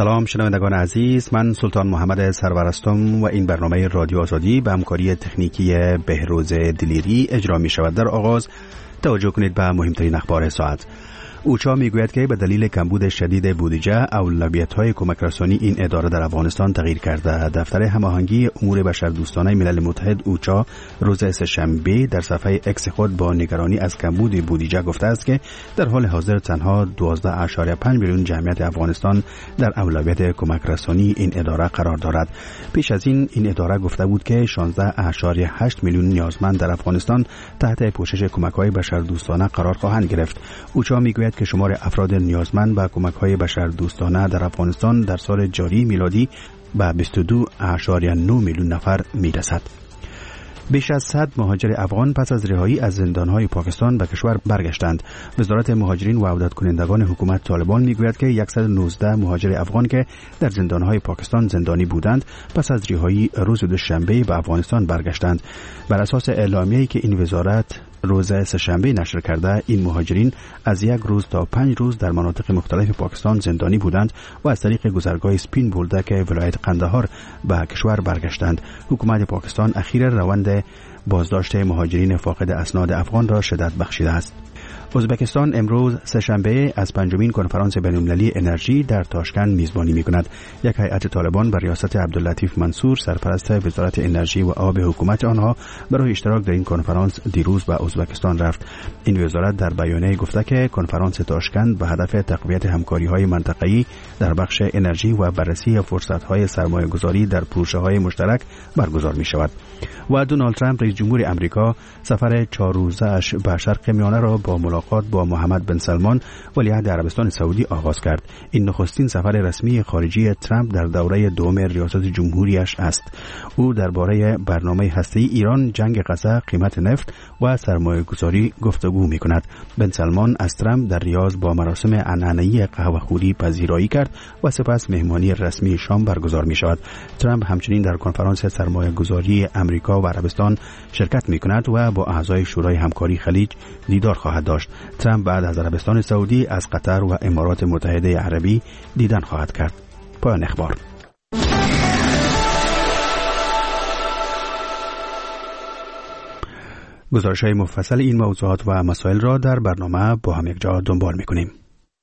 سلام شنوندگان عزیز، من سلطان محمد سرور هستم و این برنامه رادیو آزادی به همکاری تکنیکی بهروز دلیری اجرا می شود. در آغاز توجه کنید به مهمترین اخبار ساعت. اوچا میگوید که به دلیل کمبود شدید بودجه اولویت‌های کمک رسانی این اداره در افغانستان تغییر کرده. دفتر هماهنگی امور بشردوستانه ملل متحد اوچا روز سه‌شنبه در صفحه اکس خود با نگرانی از کمبود بودجه گفته است که در حال حاضر تنها 12.5 میلیون جمعیت افغانستان در اولویت کمک رسانی این اداره قرار دارد. پیش از این اداره گفته بود که 16.8 میلیون نیازمند در افغانستان تحت پوشش کمک‌های بشردوستانه قرار خواهند گرفت. اوچا میگوید که شمار افراد نیازمند به کمک‌های بشردوستانه در افغانستان در سال جاری میلادی به 22.9 میلیون نفر میرسد. بیش از 100 مهاجر افغان پس از رهایی از زندان‌های پاکستان به کشور برگشتند. وزارت مهاجرین و عودت کنندگان حکومت طالبان میگوید که 119 مهاجر افغان که در زندان‌های پاکستان زندانی بودند پس از رهایی روز دوشنبه به افغانستان برگشتند. بر اساس اعلامیه‌ای که این وزارت روز سه‌شنبه نشر کرده، این مهاجرین از 1 روز تا 5 روز در مناطق مختلف پاکستان زندانی بودند و از طریق گذرگاه سپین بولدک ولایت قندهار به کشور برگشتند. حکومت پاکستان اخیراً روند بازداشت مهاجرین فاقد اسناد افغان را شدت بخشیده است. ازبکستان امروز سه‌شنبه از 5مین کنفرانس بین‌المللی انرژی در تاشکند میزبانی می‌کند. یک هیئت طالبان بر ریاست عبداللطیف منصور سرپرست وزارت انرژی و آب حکومت آنها برای اشتراک در این کنفرانس دیروز به ازبکستان رفت. این وزارت در بیانیه گفته که کنفرانس تاشکند به هدف تقویت همکاری‌های منطقه‌ای در بخش انرژی و بررسی فرصت‌های سرمایه‌گذاری در پروژه‌های مشترک برگزار می‌شود. و دونالد ترامپ رئیس جمهور آمریکا سفر 4 روزه‌اش به شرق میانه را با ملاقات با محمد بن سلمان ولیعهد عربستان سعودی آغاز کرد. این نخستین سفر رسمی خارجی ترامپ در دوره دوم ریاست جمهوریش است. او درباره برنامه هسته‌ای ایران، جنگ غزه، قیمت نفت و سرمایه‌گذاری گفتگو می‌کند. بن سلمان از ترامپ در ریاض با مراسم عنعنه‌ای قهوه‌خوری پذیرایی کرد و سپس مهمانی رسمی شام برگزار می‌شود. ترامپ همچنین در کنفرانس سرمایه‌گذاری آمریکا و عربستان شرکت می‌کند و با اعضای شورای همکاری خلیج دیدار خواهد داشت. ترامپ بعد از عربستان سعودی از قطر و امارات متحده عربی دیدن خواهد کرد. پایان اخبار. گزارش‌های مفصل این موضوعات و مسائل را در برنامه با هم یک جا دنبال می‌کنیم.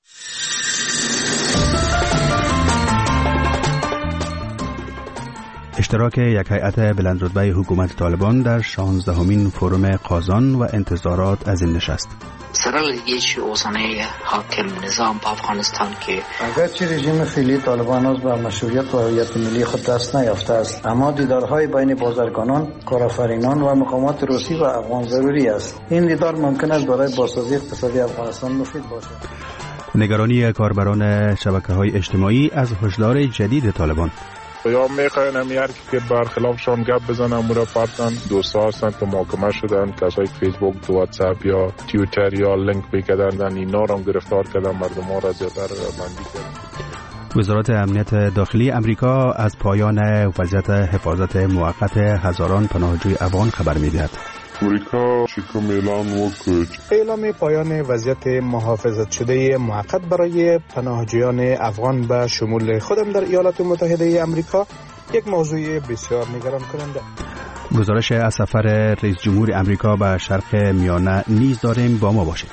اشتراک یک هیئت بلندرتبه حکومت طالبان در 16مین فروم قازان و انتظارات از این نشست. سرالگیش اوسانه حاکم نظام با افغانستان که اگرچه رژیم فعلی طالبان از بر مشروعیت و هویت ملی خود دست نیافته است، اما دیدارهای بین بازرگانان، کارآفرینان و مقامات روسی و افغان ضروری است. این دیدار ممکن است برای بازسازی اقتصادی افغانستان مفید باشد. نگرانی کاربران شبکه‌های اجتماعی از هشدار جدید طالبان. یا میخواین همیار که برخلافشان گپ بزنن مورا پرتن دوستا هستن که محاکمه شدن، کسای فیسبوک، واتساپ یا توییتر یا لینک بکردن اینا را گرفتار کردن، مردم ها را زیادتر بندی کردن. وزارت امنیت داخلی امریکا از پایان وضعیت حفاظت موقت هزاران پناهجوی افغان خبر می‌دهد. امریکا شکم اعلام پایان وضعیت محافظت شده موقت برای پناهجویان افغان به شمول خودم در ایالات متحده آمریکا یک موضوع بسیار نگران کننده. گزارش از سفر رئیس جمهور آمریکا به شرق میانه نیز داریم، با ما باشید.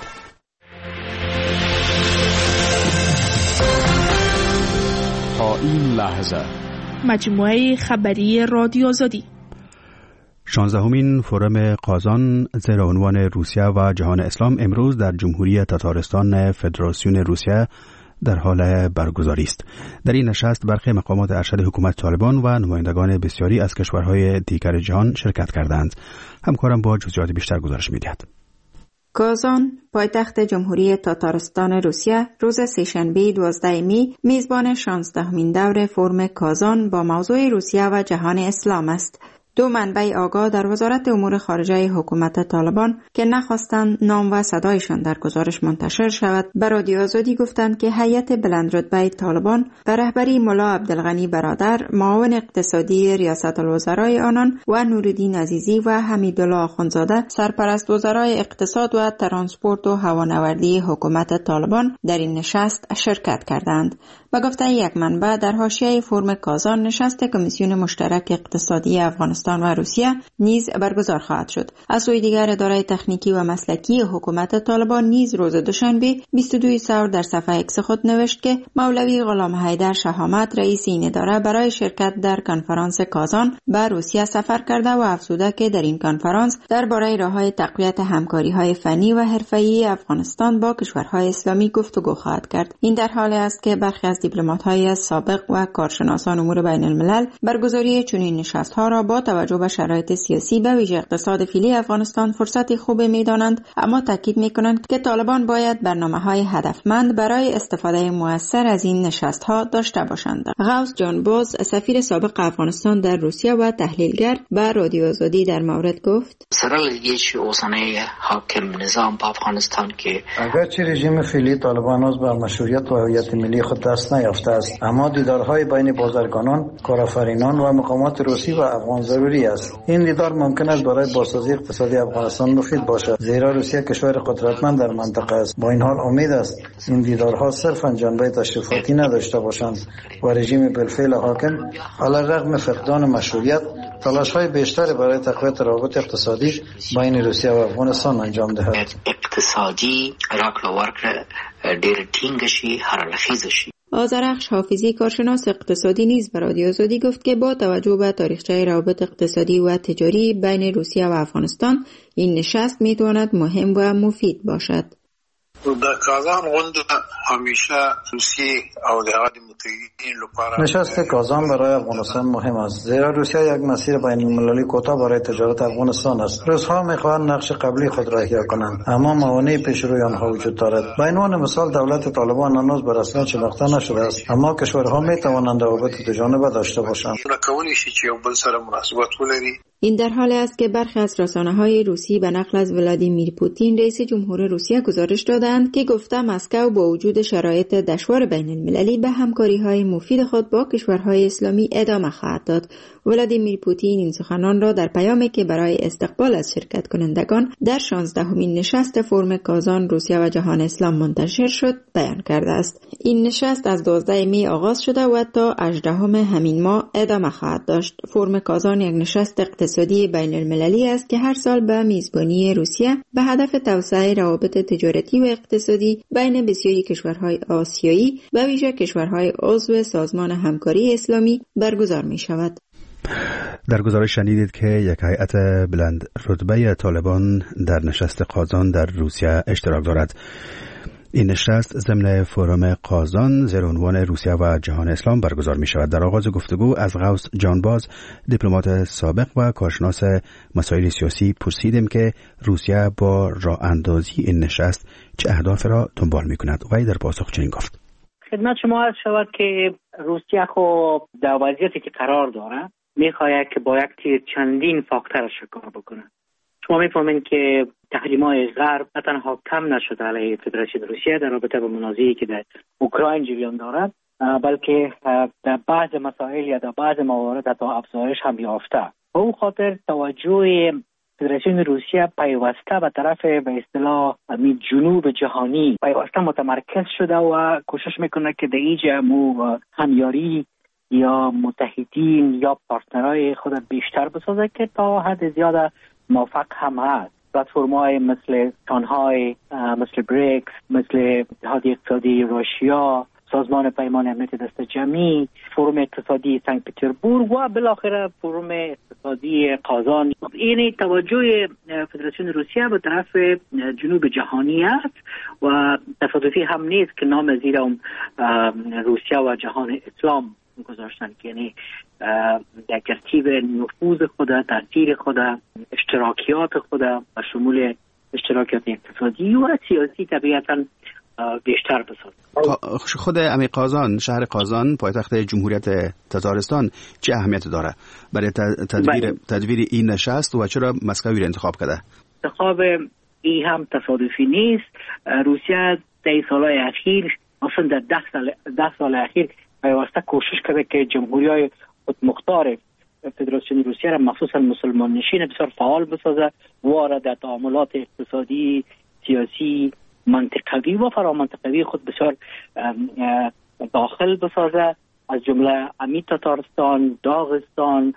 تا این لحظه مجموعه خبری رادیو آزادی 16مین فورم قازان زیر عنوان روسیه و جهان اسلام امروز در جمهوری تاتارستان فدراسیون روسیه در حال برگزاری است. در این نشست برخی مقامات ارشد حکومت طالبان و نمایندگان بسیاری از کشورهای دیگر جهان شرکت کردند. همکارم با جزئیات بیشتر گزارش می‌دهد. قازان، پایتخت جمهوری تاتارستان روسیه، روز سه‌شنبه 12 می میزبان 16مین دور فورم قازان با موضوع روسیه و جهان اسلام است. دو منبع آگاه در وزارت امور خارجه حکومت طالبان که نخواستند نام و صدایشان در گزارش منتشر شود، به رادیو آزادی گفتند که هیئت بلندرتبه طالبان به رهبری ملا عبدالغنی برادر، معاون اقتصادی ریاست الوزرای آنان و نورالدین عزیزی و حمیدالله آخوندزاده، سرپرست وزرای اقتصاد و ترانسپورت و هوانوردی حکومت طالبان در این نشست شرکت کردند. و گفته یک منبع در حاشیه فرم کازان نشست کمیسیون مشترک اقتصادی افغانستان و روسیه نیز برگزار خواهد شد. از سوی دیگر اداره تکنیکی و مسلکی حکومت طالبان نیز روز دوشنبه 22 ثور در صفحه اکس خود نوشت که مولوی غلام حیدر شهامت رئیس این اداره برای شرکت در کنفرانس کازان به روسیه سفر کرده و افزوده که در این کنفرانس درباره راه‌های تقویت همکاری‌های فنی و حرفه‌ای افغانستان با کشورهای اسلامی گفتگو خواهد کرد. این در حالی است که برخی از دیپلمات‌های سابق و کارشناسان امور بین الملل برگزاری چنین نشست‌ها را با توجه به شرایط سیاسی به ویژه اقتصاد فعلی افغانستان فرصت خوبی می‌دانند، اما تاکید می‌کنند که طالبان باید برنامه‌های هدفمند برای استفاده مؤثر از این نشست‌ها داشته باشند. غوث جان باز، سفیر سابق افغانستان در روسیه و تحلیلگر به رادیو آزادی در مورد گفت: سرالگیش اوسانه حاکم نظام با افغانستان که اگرچه رژیم فعلی طالبان از بر مشروعیت و هویت ملی خود دست نیافته است، اما دیدارهای بین بازرگانان، کارآفرینان و مقامات روسی و افغان ضروری است. این دیدار ممکن است برای بازسازی اقتصادی افغانستان مفید باشد، زیرا روسیه کشور قدرتمند در منطقه است. با این حال امید است این دیدارها صرفاً جنبه تشریفاتی نداشته باشند و رژیم بالفعل حاکم علیرغم فقدان مشروعیت تلاش‌های بیشتری برای تقویت روابط اقتصادی بین روسیه و افغانستان انجام دهد. اقتصادی راکړه ورکړه ډېر ټینګه شي، هرلخیزه شي. آذرخش حافظی، کارشناس اقتصادی نیز به رادیو آزادی گفت که با توجه به تاریخچه روابط اقتصادی و تجاری بین روسیه و افغانستان این نشست میتواند مهم و مفید باشد. د کازان غونډه همیشه روسیه او د هغه متحدین لپاره نشست کازان برای افغانستان مهم است، زیرا روسیه یک مسیر بین المللی کوتاه برای تجارت افغانستان است. روس‌ها می‌خواهند نقش قبلی خود را احیا کنند، اما موانع پیش روی آنها وجود دارد. به عنوان مثال دولت طالبان هنوز به رسمیت شناخته نشده است، اما کشورها می‌توانند روابط دوجانبه داشته باشند. کولی شي چې یو بل سره مناسبت ولري. این در حالی است که برخی از رسانه‌های روسی به نقل از ولادیمیر پوتین رئیس جمهور روسیه گزارش دادند که گفته مسکو با وجود شرایط دشوار بین المللی به همکاری‌های مفید خود با کشورهای اسلامی ادامه خواهد داد. ولادیمیر پوتین این سخنان را در پیامی که برای استقبال از شرکت کنندگان در 16مین نشست فرم کازان روسیه و جهان اسلام منتشر شد بیان کرده است. این نشست از 12 می آغاز شده و تا 18 همین ماه ادامه خواهد داشت. فرم کازان یک نشست اقتصادی بین المللی است که هر سال به میزبانی روسیه به هدف توسعه روابط تجارتی و اقتصادی بین بسیاری کشورهای آسیایی و ویژه کشورهای عضو سازمان همکاری اسلامی برگزار می شود. در گزارش شنیدید که یک هیئت بلند رتبه طالبان در نشست کازان در روسیه اشتراک دارد. این نشست ضمن فورم کازان زیر عنوان روسیه و جهان اسلام برگزار می شود. در آغاز گفتگو از غوث جانباز، دیپلمات سابق و کارشناس مسائل سیاسی، پرسیدیم که روسیه با راه اندازی این نشست چه اهداف را دنبال می کند. و در پاسخ چنین گفت: خدمت شما عرض شود که روسیه خو در وضعیتی که قرار داره میخواهد که با یک چندین فاکتور شکار بکنه. شما میفهمین که تحریم‌های غرب نه تنها کم نشده علیه فدراسیون روسیه در رابطه با منازعه‌ای که در اوکراین جریان دارد، بلکه در بعض مسائل یا در بعض موارد حتی افزایش هم یافته. به او خاطر توجه فدراسیون روسیه پیوسته به طرف به اصطلاح جنوب جهانی پیوسته متمرکز شده و کوشش میکنه که در اینجا همیاری یا متحدین یا پارتنرهای خود بیشتر بسازه که تا حد زیاده موفق هم هست. پلتفرم‌های مثل شانگهای، مثل بریکس، مثل اتحادیه اقتصادی روسیه، سازمان پیمان امنیت دست جمعی، فروم اقتصادی سنت پترزبورگ و بالاخره فروم اقتصادی کازان. این توجه فدراسیون روسیه به طرف جنوب جهانی است و تصادفی هم نیست که نام زیر روسیه و جهان اسلام گذاشتن، که یعنی در ترتیب نفوذ خود، تاثیر خود، اشتراکیات خود و شمول اشتراکیات اقتصادی و سیاسی طبیعتاً بیشتر بسازد. خود امی کازان، شهر کازان پایتخت جمهوریت تزارستان چه اهمیت داره برای تدبیر این نشست و چرا مسکو را انتخاب کرده؟ انتخاب این هم تصادفی نیست. روسیه در سالهای اخیر، اصلا در 10 سال اخیر پیوسته کوشش کرده که جمهوری‌های خودمختار فدراسیون روسیه را مخصوصا مسلمان نشین بسیار فعال بسازه و در تعاملات اقتصادی، سیاسی، منطقوی و فرامنطقوی خود بسیار داخل بسازه، از جمله امی تاتارستان، داغستان،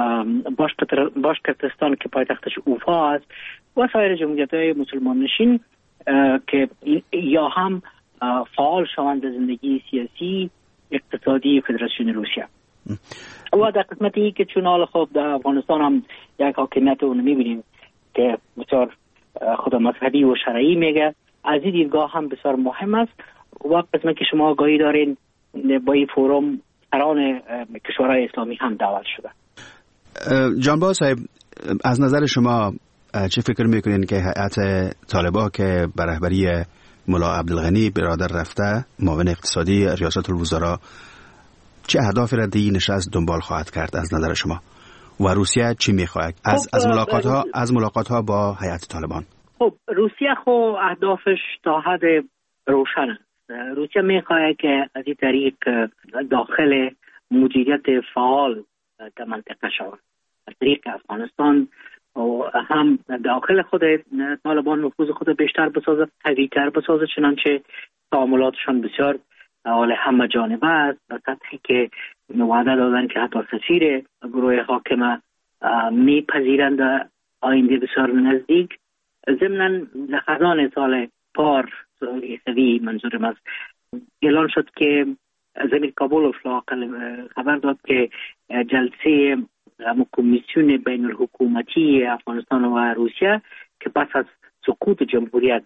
باشکرتستان که پایتختش اوفا است و سایر جمهوریت‌های مسلمان نشین که یا هم فعال شوند در زندگی سیاسی اقتصادی فدراسیون روسیه. و در قسمتی که چون حال خود در افغانستان هم یک حاکمیت رو می‌بینیم که بسیار خود مذهبی و شرعی میگه، از این دیدگاه هم بسیار مهم است. و قسمتی که شما آگاهی دارین با این فوروم سران کشورهای اسلامی هم دعوت شده. جانباز صاحب، از نظر شما چه فکر میکنین که هیئت طالبان که به رهبری ملا عبدالغنی برادر رفته، معاون اقتصادی ریاست الوزراء، چه اهدافی را در این نشست دنبال خواهد کرد از نظر شما؟ و روسیه چی میخواهد از ملاقات ها با هیئت طالبان؟ خب روسیه خو اهدافش تا حد روشن است. روسیه میخواهد که از این طریق داخل مدیریت فعال در منطقه شود، از طریق افغانستان و هم داخل خود طالبان نفوذ خود بیشتر بسازه، قوی‌تر بسازه، چنانچه تعاملاتشان بسیار حال همه جانبه است و سطحی که وعده دادن که حتی سفیر گروه حاکمه میپذیرند آینده بسیار نزدیک. ضمناً خزان سال پار ایسوی منظورم است اعلان شد که زمین کابل خبر داد که جلسه کمیسیون بین الحکومتی افغانستان و روسیه که پس از سقوط جمهوریت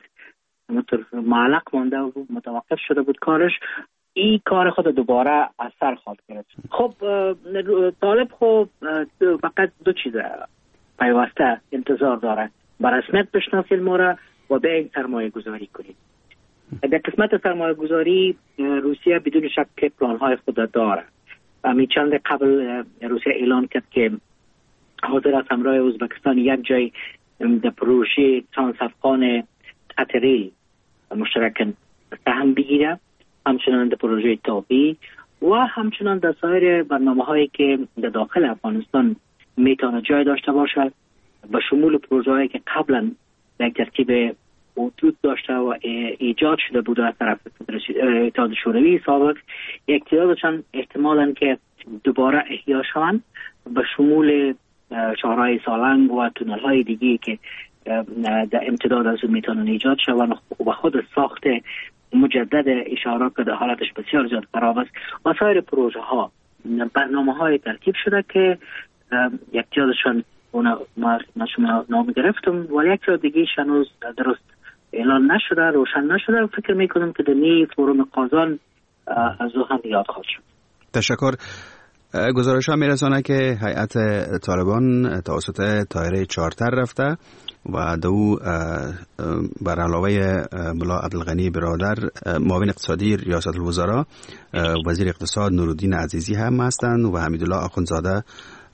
معلق مانده و متوقف شده بود کارش، این کار خود دوباره از سر خواهد گرفت. خب طالب خب فقط دو چیز پیوسته انتظار داره: به رسمیت بشناسید ما را و به این سرمایه گذاری کنید. در قسمت سرمایه گذاری روسیه بدون شک پلان های خود داره. همین چند قبل روسیه اعلان کرد که حاضر است همراه ازبکستان یک جای در پروژه ترانسافغان قطری مشترکاً سهم بگیره، همچنان در پروژه تابی و همچنان در سایر برنامه هایی که در داخل افغانستان میتونه جای داشته باشد، به شمول پروژه هایی که قبلا در ترتیب وجود داشته و ایجاد شده بود از طرف اتحاد شوروی سابق، اقتدارشان احتمالاً که دوباره احیا شوند، به شمول شهرهای سالنگ و تونل های دیگه که در امتداد از اون میتونن ایجاد شوند و خود ساخت مجدد اشارات که در حالتش بسیار زیاد خراب است و سایر پروژه ها برنامه های ترتیب شده که یک جادشان ما شما نام گرفتم ولی یک جا دیگه هنوز درست اعلان نشده، روشن نشده. فکر میکنم که در نی فروم قازان از او هم یاد خواهد شد. تشکر. گزارش ها میرسانه که هیئت طالبان توسط طایره چارتر رفته و دو بر علاوه ملا عبدالغنی برادر معاون اقتصادی ریاست الوزراء، وزیر اقتصاد نورالدین عزیزی هم هستند و حمیدالله آخوندزاده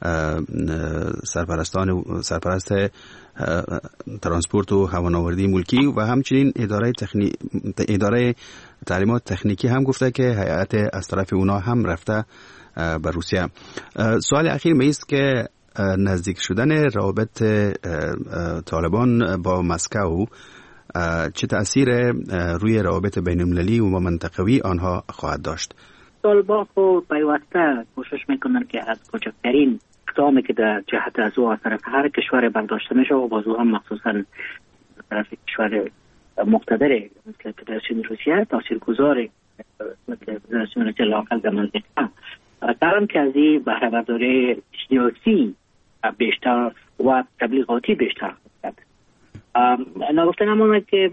سرپرست ترانسپورت و هوانوردی ملکی و همچنین اداره تعلیمات تکنیکی هم گفته که هیئت از طرف اونا هم رفته به روسیه. سوال اخیر میست که نزدیک شدن روابط طالبان با مسکو چه تأثیر روی روابط بین المللی و منطقوی آنها خواهد داشت؟ طالبان خود پیوسته کوشش میکنن که از کوچکترین اقدامی که در جهت از او از طرف هر کشور برداشته میشه و باز هم مخصوصا طرف کشور مقتدر مثل فدراسیون روسیه تاثیرگذار مثل فدراسیون روسیه لاقل در منطقه دارم که از این بهره برداری سیاسی بیشتر و تبلیغاتی بیشتر کرد. نگفته نمونه که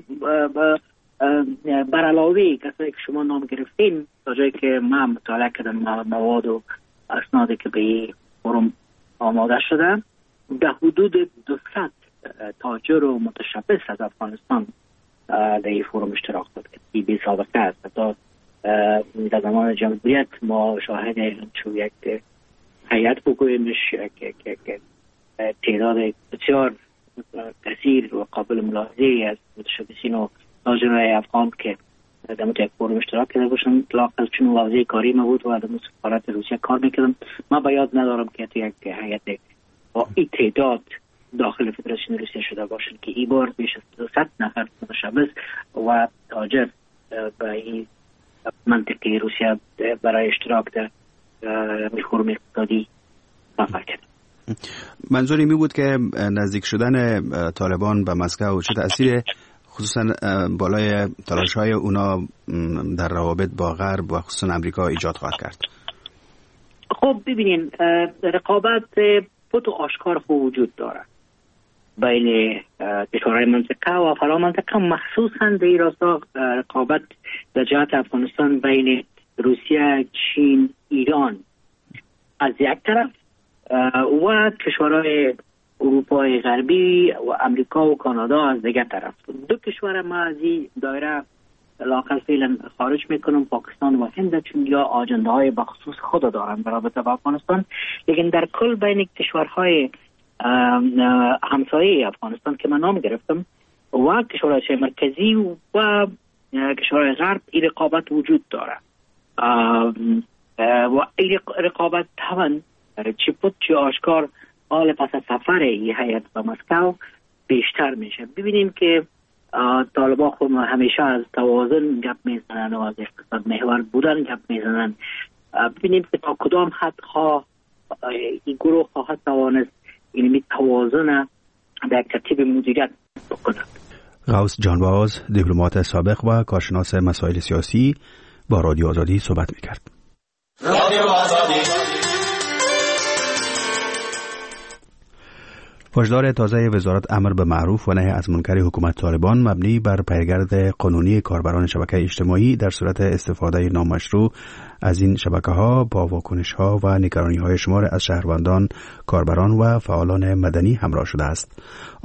بر علاوه کسایی که شما نام گرفتین تا جایی که من مطالعه کردم مواد و اسنادی که به این فروم آماده شده، در حدود 200 تاجر و متشبث از افغانستان در این فروم اشتراک داشت که بی سابقه است. تا در زمان جمهوریت ما شاهد یک هیئت بگویمش که تعداد بسیار کثیر و قابل ملاحظه از متشبثین و تاجرای افغان که در یک فروم اشتراک کرده باشن لاقل چون واضح کاری ما بود و در سفارت روسیه کار میکردم. من به یاد ندارم که یک هیئت با این تعداد داخل فدراسیون روسیه شده باشن که این بار بیش از 200 نفر متشبث و تاجر به این منطقه برای روسیه برای اشتراک در فروم اقتصادی سفر کرد. منظور این بود که نزدیک شدن طالبان به مسکو چه تأثیر خصوصا بالای تلاش‌های اونا در روابط با غرب و خصوصا امریکا ایجاد خواهد کرد؟ خب ببینین، رقابت بود و آشکار وجود دارد بین کشورهای منطقه و فرا منطقه، مخصوصا در این راستا رقابت در جهت افغانستان بین روسیه، چین، ایران از یک طرف و کشورهای اروپای غربی و امریکا و کانادا از دیگر طرف. دو کشور ما از این دایره لااقل فعلا خارج میکنم، پاکستان و هند، چون یا آجنده های بخصوص خود دارن در رابطه با افغانستان. لیکن در کل بین کشورهای همسایه افغانستان که من نام گرفتم و کشورهای مرکزی و کشورهای غرب این رقابت وجود داره و این رقابت طبعا چی بود چی آشکار حال پس سفر این هیئت به مسکو بیشتر میشه. ببینیم که طالبان خود همیشه از توازن گپ میزنن و از اقتصاد محور بودن گپ میزنن. ببینیم که تا کدام حد این گروه خواهد توانست این توازن در ترتیب مدیریت بکند. غوث جانباز، دیپلمات سابق و کارشناس مسائل سیاسی، با رادیو آزادی صحبت میکرد. رادیو آزادی. هشدار تازه وزارت امر به معروف و نهی از منکر حکومت طالبان مبنی بر پیگرد قانونی کاربران شبکه اجتماعی در صورت استفاده نامشروع از این شبکه‌ها با واکنش‌ها و نگرانی‌های شمار از شهروندان، کاربران و فعالان مدنی همراه شده است.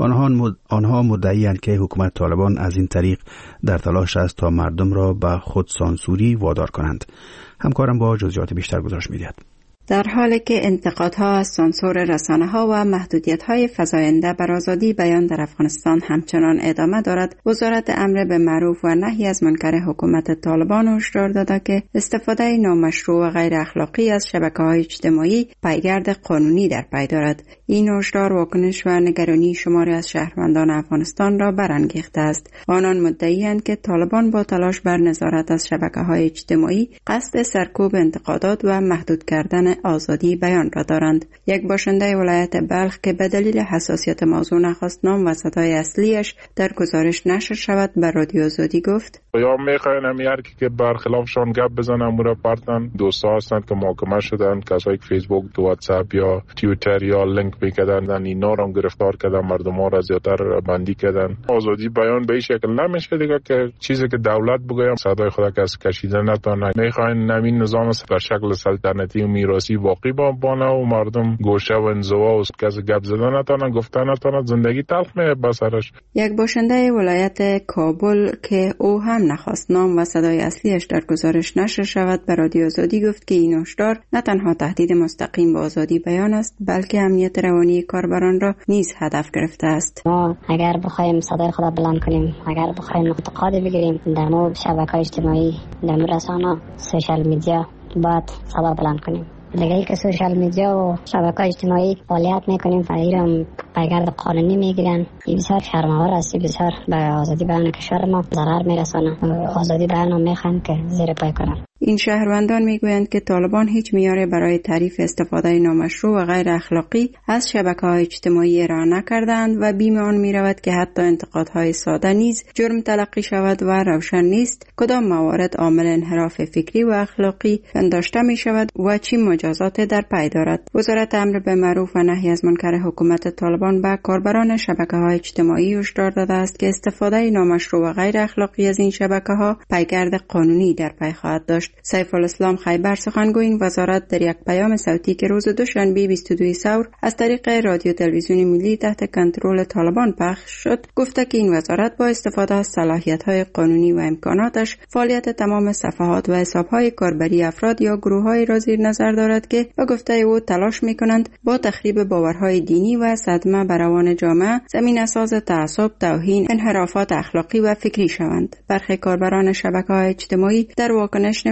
آنها مدعی‌اند که حکومت طالبان از این طریق در تلاش است تا مردم را به خود سانسوری وادار کنند. همکارم با جزئیات بیشتر گزارش می‌دهد. در حالی که انتقادها از سانسور رسانه‌ها و محدودیت‌های فزاینده بر آزادی بیان در افغانستان همچنان ادامه دارد، وزارت امر به معروف و نهی از منکر حکومت طالبان هشدار داده که استفاده نامشروع و غیر اخلاقی از شبکه‌های اجتماعی پیگرد قانونی در پی دارد. این هشدار واکنش و نگرانی شماری از شهروندان افغانستان را برانگیخته است. آنان مدعی‌اند که طالبان با تلاش بر نظارت از شبکه‌های اجتماعی قصد سرکوب انتقادات و محدود کردن آزادی بیان را دارند. یک باشنده ولایت بلخ که به دلیل حساسیت موضوع نخواست نام و صدای اصلیش در گزارش نشر شود به رادیو آزادی گفت: یا میخواین همیار که برخلافشان گپ بزنن امورا پارتن دوستا هستند که محاکمه شدن، کسایی که فیسبوک، واتساپ یا توییتر یا لینک میکردن اینا رو گرفتار کردن، مردم ها را زیادتر بندی کردن. آزادی بیان به این شکل نمیشه دیگه که چیزی که دولت بگه صدای خود کس کشیدن نتونه. میخواین نمین نظام در شکل سلطنتی و میراثی باقی بمانه و مردم گوشه و انزوا و کسی گپ زدن نتونه، گفتن نتونه، زندگی تلخ میشه بسرش. یک باشنده ولایت کابل که او هم نخواست نام و صدای اصلیش در گزارش نشر شود به رادیو آزادی گفت که این هشدار نه تنها تهدید مستقیم به آزادی بیان است بلکه امنیت روانی کاربران را نیز هدف گرفته است. ما اگر بخوایم صدای خود بلند کنیم، اگر بخوایم انتقاد بگیریم در مورد شبکه‌های اجتماعی، در مورد رسانه، سوشال میدیا، باید صدا بلند کنیم. دیگه که سوشال میدیا و شبکه‌های اجتماعی فعالیت میکنیم و ایران پیگرد قانونی میگیرن، این بسیار شرم‌آور است، بسیار به آزادی بیان کشور ما ضرر میرسونه. آزادی بیان هم میخوان که زیر پای کنن. این شهروندان میگویند که طالبان هیچ معیاری برای تعریف استفاده نامشروع و غیر اخلاقی از شبکه‌های اجتماعی ارائه نکردند و بیم آن میرود که حتی انتقادهای ساده نیز جرم تلقی شود و روشن نیست کدام موارد عامل انحراف فکری و اخلاقی پنداشته می شود و چی مجازات در پی دارد. وزارت امر به معروف و نهی از منکر حکومت طالبان به کاربران شبکه‌های اجتماعی هشدار داده است که استفاده نامشروع و غیر اخلاقی از این شبکه‌ها پیگرد قانونی در پی خواهد داشت. سیف الاسلام خیبر سخنگوی این وزارت در یک پیام صوتی که روز دوشنبه 22 ثور از طریق رادیو تلویزیون ملی تحت کنترل طالبان پخش شد گفته که این وزارت با استفاده از صلاحیت‌های قانونی و امکاناتش فعالیت تمام صفحات و حساب‌های کاربری افراد یا گروه‌های را زیر نظر دارد که به گفته او تلاش می‌کنند با تخریب باورهای دینی و صدمه بر روان جامعه زمینه‌ساز تعصب، توهین، انحرافات اخلاقی و فکری شوند. برخی کاربران شبکه‌های اجتماعی در واکنش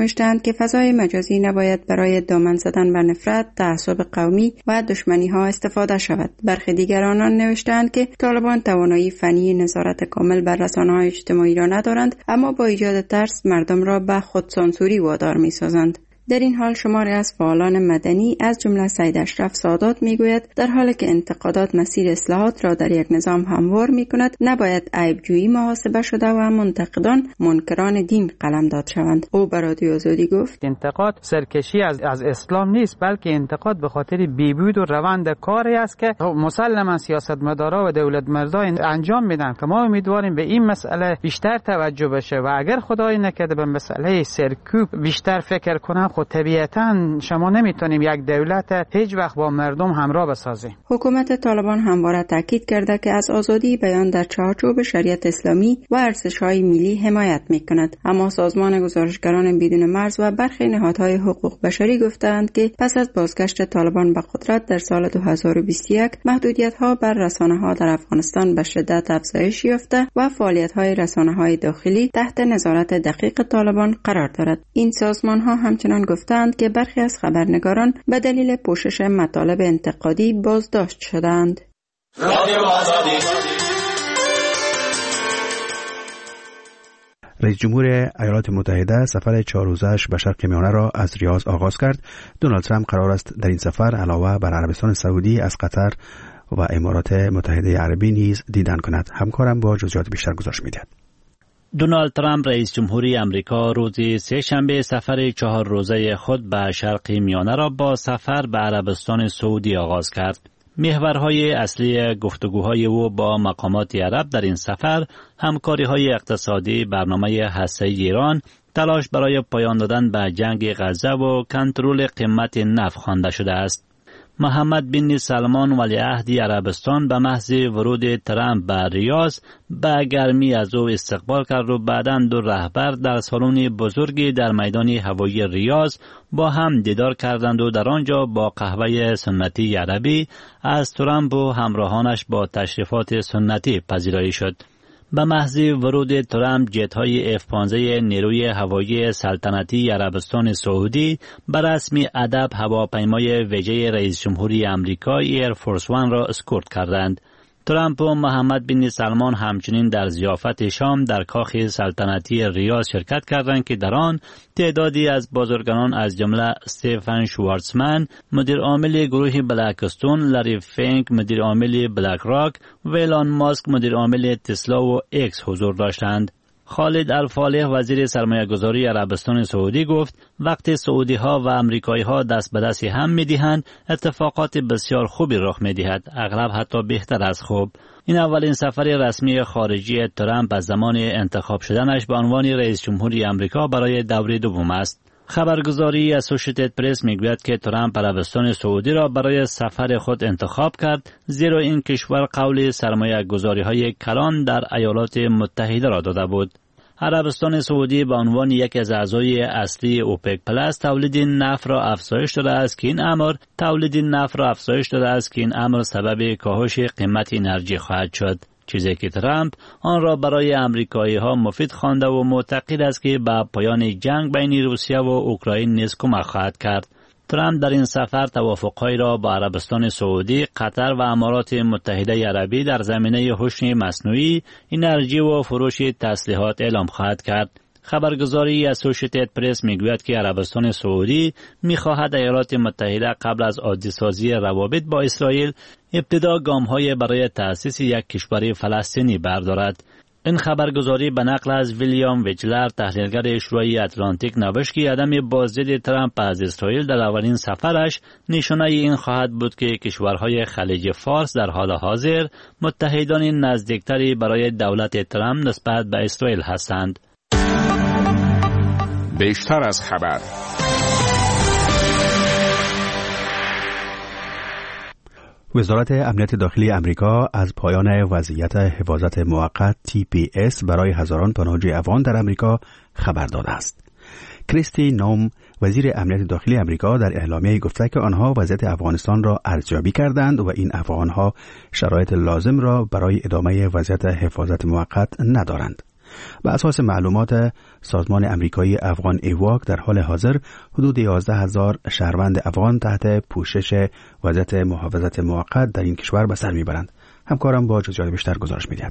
نوشتند که فضای مجازی نباید برای دامن زدن بر نفرت، تعصب قومی و دشمنی‌ها استفاده شود. برخی دیگر آنان نوشتند که طالبان توانایی فنی نظارت کامل بر رسانه‌های اجتماعی را ندارند، اما با ایجاد ترس مردم را به خودسانسوری وادار می‌سازند. در این حال شماری از فعالان مدنی از جمله سید اشرف سادات میگوید در حالی که انتقادات مسیر اصلاحات را در یک نظام هموار میکند، نباید عیبجویی محاسبه شده و منتقدان منکران دین قلمداد شوند. او به رادیو آزادی گفت انتقاد سرکشی از اسلام نیست، بلکه انتقاد به خاطر بیبود و روند کاری است که مسلما سیاستمدارا و دولت مردان انجام میدن که ما امیدواریم به این مسئله بیشتر توجه بشه و اگر خدای نکرده به مسئله سرکوب بیشتر فکر کنن، خب طبیعتاً شما نمیتونیم یک دولت هیچ وقت با مردم همراه بسازیم. حکومت طالبان همواره تاکید کرده که از آزادی بیان در چارچوب شریعت اسلامی و ارزش‌های ملی حمایت میکند، اما سازمان گزارشگران بدون مرز و برخی نهادهای حقوق بشری گفتند که پس از بازگشت طالبان به قدرت در سال 2021 محدودیت‌ها بر رسانه‌ها در افغانستان به شدت افزایش یافته و فعالیت‌های رسانه‌های داخلی تحت نظارت دقیق طالبان قرار دارد. این سازمان‌ها همچنان گفتند که برخی از خبرنگاران به دلیل پوشش مطالب انتقادی بازداشت شدند. رئیس جمهور ایالات متحده سفر 4 روزه‌اش به شرق میانه را از ریاض آغاز کرد. دونالد ترامپ قرار است در این سفر علاوه بر عربستان سعودی از قطر و امارات متحده عربی نیز دیدن کند. همکارم با جزئیات بیشتر گزارش می‌دهد. دونالد ترامپ رئیس جمهوری امریکا روز سه‌شنبه سفر 4 روزه خود به شرق میانه را با سفر به عربستان سعودی آغاز کرد. محورهای اصلی گفتگوهای او با مقامات عرب در این سفر همکاری‌های اقتصادی، برنامه هسته‌ای ایران، تلاش برای پایان دادن به جنگ غزه و کنترل قیمت نفت خوانده شده است. محمد بن سلمان ولیعهد عربستان به محض ورود ترامپ به ریاض به گرمی از او استقبال کرد و بعداً دو رهبر در سالن بزرگی در میدان هوایی ریاض با هم دیدار کردند و در آنجا با قهوه سنتی عربی از ترامپ و همراهانش با تشریفات سنتی پذیرایی شد. به محض ورود ترامپ جت‌های F-15 نیروی هوایی سلطنتی عربستان سعودی به رسمی ادب هواپیمای ویژه رئیس جمهوری آمریکا ایر فورس 1 را اسکورت کردند. ترامپ و محمد بن سلمان همچنین در ضیافت شام در کاخ سلطنتی ریاض شرکت کردند که در آن تعدادی از بازرگانان از جمله استیفن شوارتزمن مدیر عامل گروه بلکستون، لری فینک مدیر عامل بلک راک و ایلان ماسک مدیر عامل تسلا و ایکس حضور داشتند. خالد الفالح وزیر سرمایه‌گذاری عربستان سعودی گفت وقتی سعودی ها و امریکایی ها دست به دست هم می‌دهند اتفاقات بسیار خوبی رخ می‌دهد، اغلب حتی بهتر از خوب. این اولین سفر رسمی خارجی ترامپ از زمان انتخاب شدنش به عنوان رئیس جمهوری آمریکا برای دوره دوم است. خبرگزاری اسوسییتد پرس میگوید که ترامپ عربستان سعودی را برای سفر خود انتخاب کرد زیرا این کشور قول سرمایه‌گذاری‌های کلان در ایالات متحده را داده بود. عربستان سعودی به عنوان یکی از اعضای اصلی اوپک پلاس تولید نفت را افزایش داده است که این امر سبب کاهش قیمت انرژی خواهد شد، چیزی که ترامپ آن را برای امریکایی‌ها مفید خوانده و معتقد است که به پایان جنگ بین روسیه و اوکراین نیز کمک خواهد کرد. ترامپ در این سفر توافق‌هایی را با عربستان سعودی، قطر و امارات متحده عربی در زمینه هوش مصنوعی، انرژی و فروش تسلیحات اعلام خواهد کرد. خبرگزاری اسوسییتد پرس میگوید که عربستان سعودی می‌خواهد ایالات متحده قبل از عادی‌سازی روابط با اسرائیل ابتدا گام‌های برای تأسیس یک کشور فلسطینی بردارد. این خبرگزاری به نقل از ویلیام ویجلر تحلیلگر شورای اتلانتیک نوشت که عدم بازدید ترامپ از اسرائیل در اولین سفرش نشانه این خواهد بود که کشورهای خلیج فارس در حال حاضر متحدان نزدیکتری برای دولت ترامپ نسبت به اسرائیل هستند. بیشتر از خبر. وزارت امنیت داخلی امریکا از پایان وضعیت حفاظت موقت TPS برای هزاران پناهجوی افغان در امریکا خبر داده است. کریستی نوم وزیر امنیت داخلی امریکا در اعلامیه گفته که آنها وضعیت افغانستان را ارزیابی کردند و این افغانها شرایط لازم را برای ادامه وضعیت حفاظت موقت ندارند. بر اساس معلومات سازمان امریکایی افغان ایواک در حال حاضر حدود 11,000 شهروند افغان تحت پوشش وضعیت محافظت موقت در این کشور به سر میبرند. همکارم با جزئیات بیشتر گزارش می‌دهد.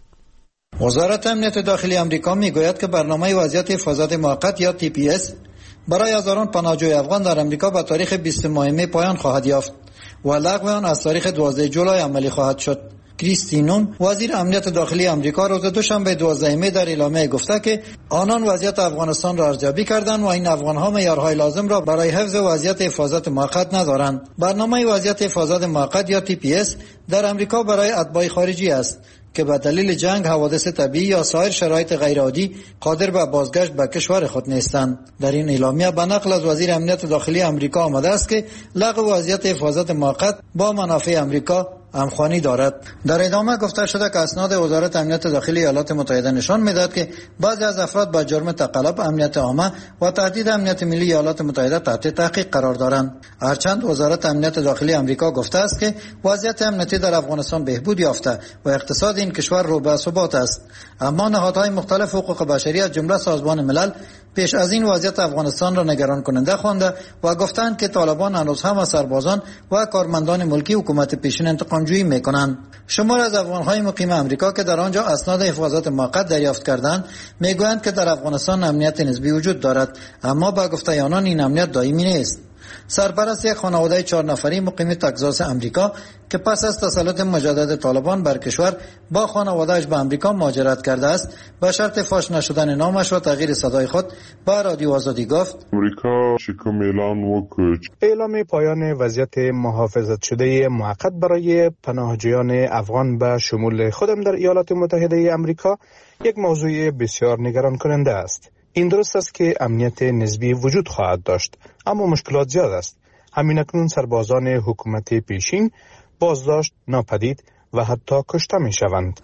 وزارت امنیت داخلی آمریکا میگوید که برنامه وضعیت حفاظت موقت یا TPS برای هزاران پناهجوی افغان در آمریکا به تاریخ 20 ماه می پایان خواهد یافت و لغو آن از تاریخ 12 جولای عملی خواهد شد. کریستی نون وزیر امنیت داخلی آمریکا روز دوشنبه 12 می در اعلامیه گفته که آنان وضعیت افغانستان را ارزیابی کردند و این افغان‌ها معیارهای لازم را برای حفظ وضعیت حفاظت موقت ندارند. برنامه وضعیت حفاظت موقت یا TPS در آمریکا برای اتباع خارجی است که به دلیل جنگ، حوادث طبیعی یا سایر شرایط غیرعادی قادر به بازگشت به کشور خود نیستند. در این اعلامیه به نقل از وزیر امنیت داخلی آمریکا آمده است که لغو وضعیت حفاظت موقت با منافع آمریکا همخوانی دارد. در ادامه گفته شده که اسناد وزارت امنیت داخلی ایالات متحده نشان می‌دهد که بعضی از افراد با جرم تقلب امنیت عامه و تهدید امنیت ملی ایالات متحده تحت تحقیق قرار دارند. هرچند وزارت امنیت داخلی آمریکا گفته است که وضعیت امنیتی در افغانستان بهبود یافته و اقتصاد این کشور رو به ثبات است، اما نهادهای مختلف حقوق بشری از جمله سازمان ملل پیش از این وضعیت افغانستان را نگران کننده خوانده و گفتند که طالبان هنوز هم از سربازان و کارمندان ملکی حکومت پیشین انتقام‌جویی می‌کنند. شمار از افغان‌های مقیم آمریکا که در آنجا اسناد حفاظت موقت دریافت کردند میگویند که در افغانستان امنیت نسبی وجود دارد، اما با گفته آنان این امنیت دائمی نیست. سرپرست یک خانواده 4 نفری مقیم تگزاس امریکا که پس از تسلط مجدد طالبان بر کشور با خانواده‌اش به امریکا مهاجرت کرده است، به شرط فاش نشدن نامش و تغییر صدای خود به رادیو آزادی گفت: امریکا شکم اعلان وکړ اعلام پایان وضعیت محافظت شده موقت برای پناهجویان افغان به شمول خودم در ایالات متحده آمریکا یک موضوع بسیار نگران کننده است. این درست است که امنیت نسبی وجود خواهد داشت، اما مشکلات زیاد است. همین اکنون سربازان حکومت پیشین بازداشت، ناپدید و حتی کشته می شوند.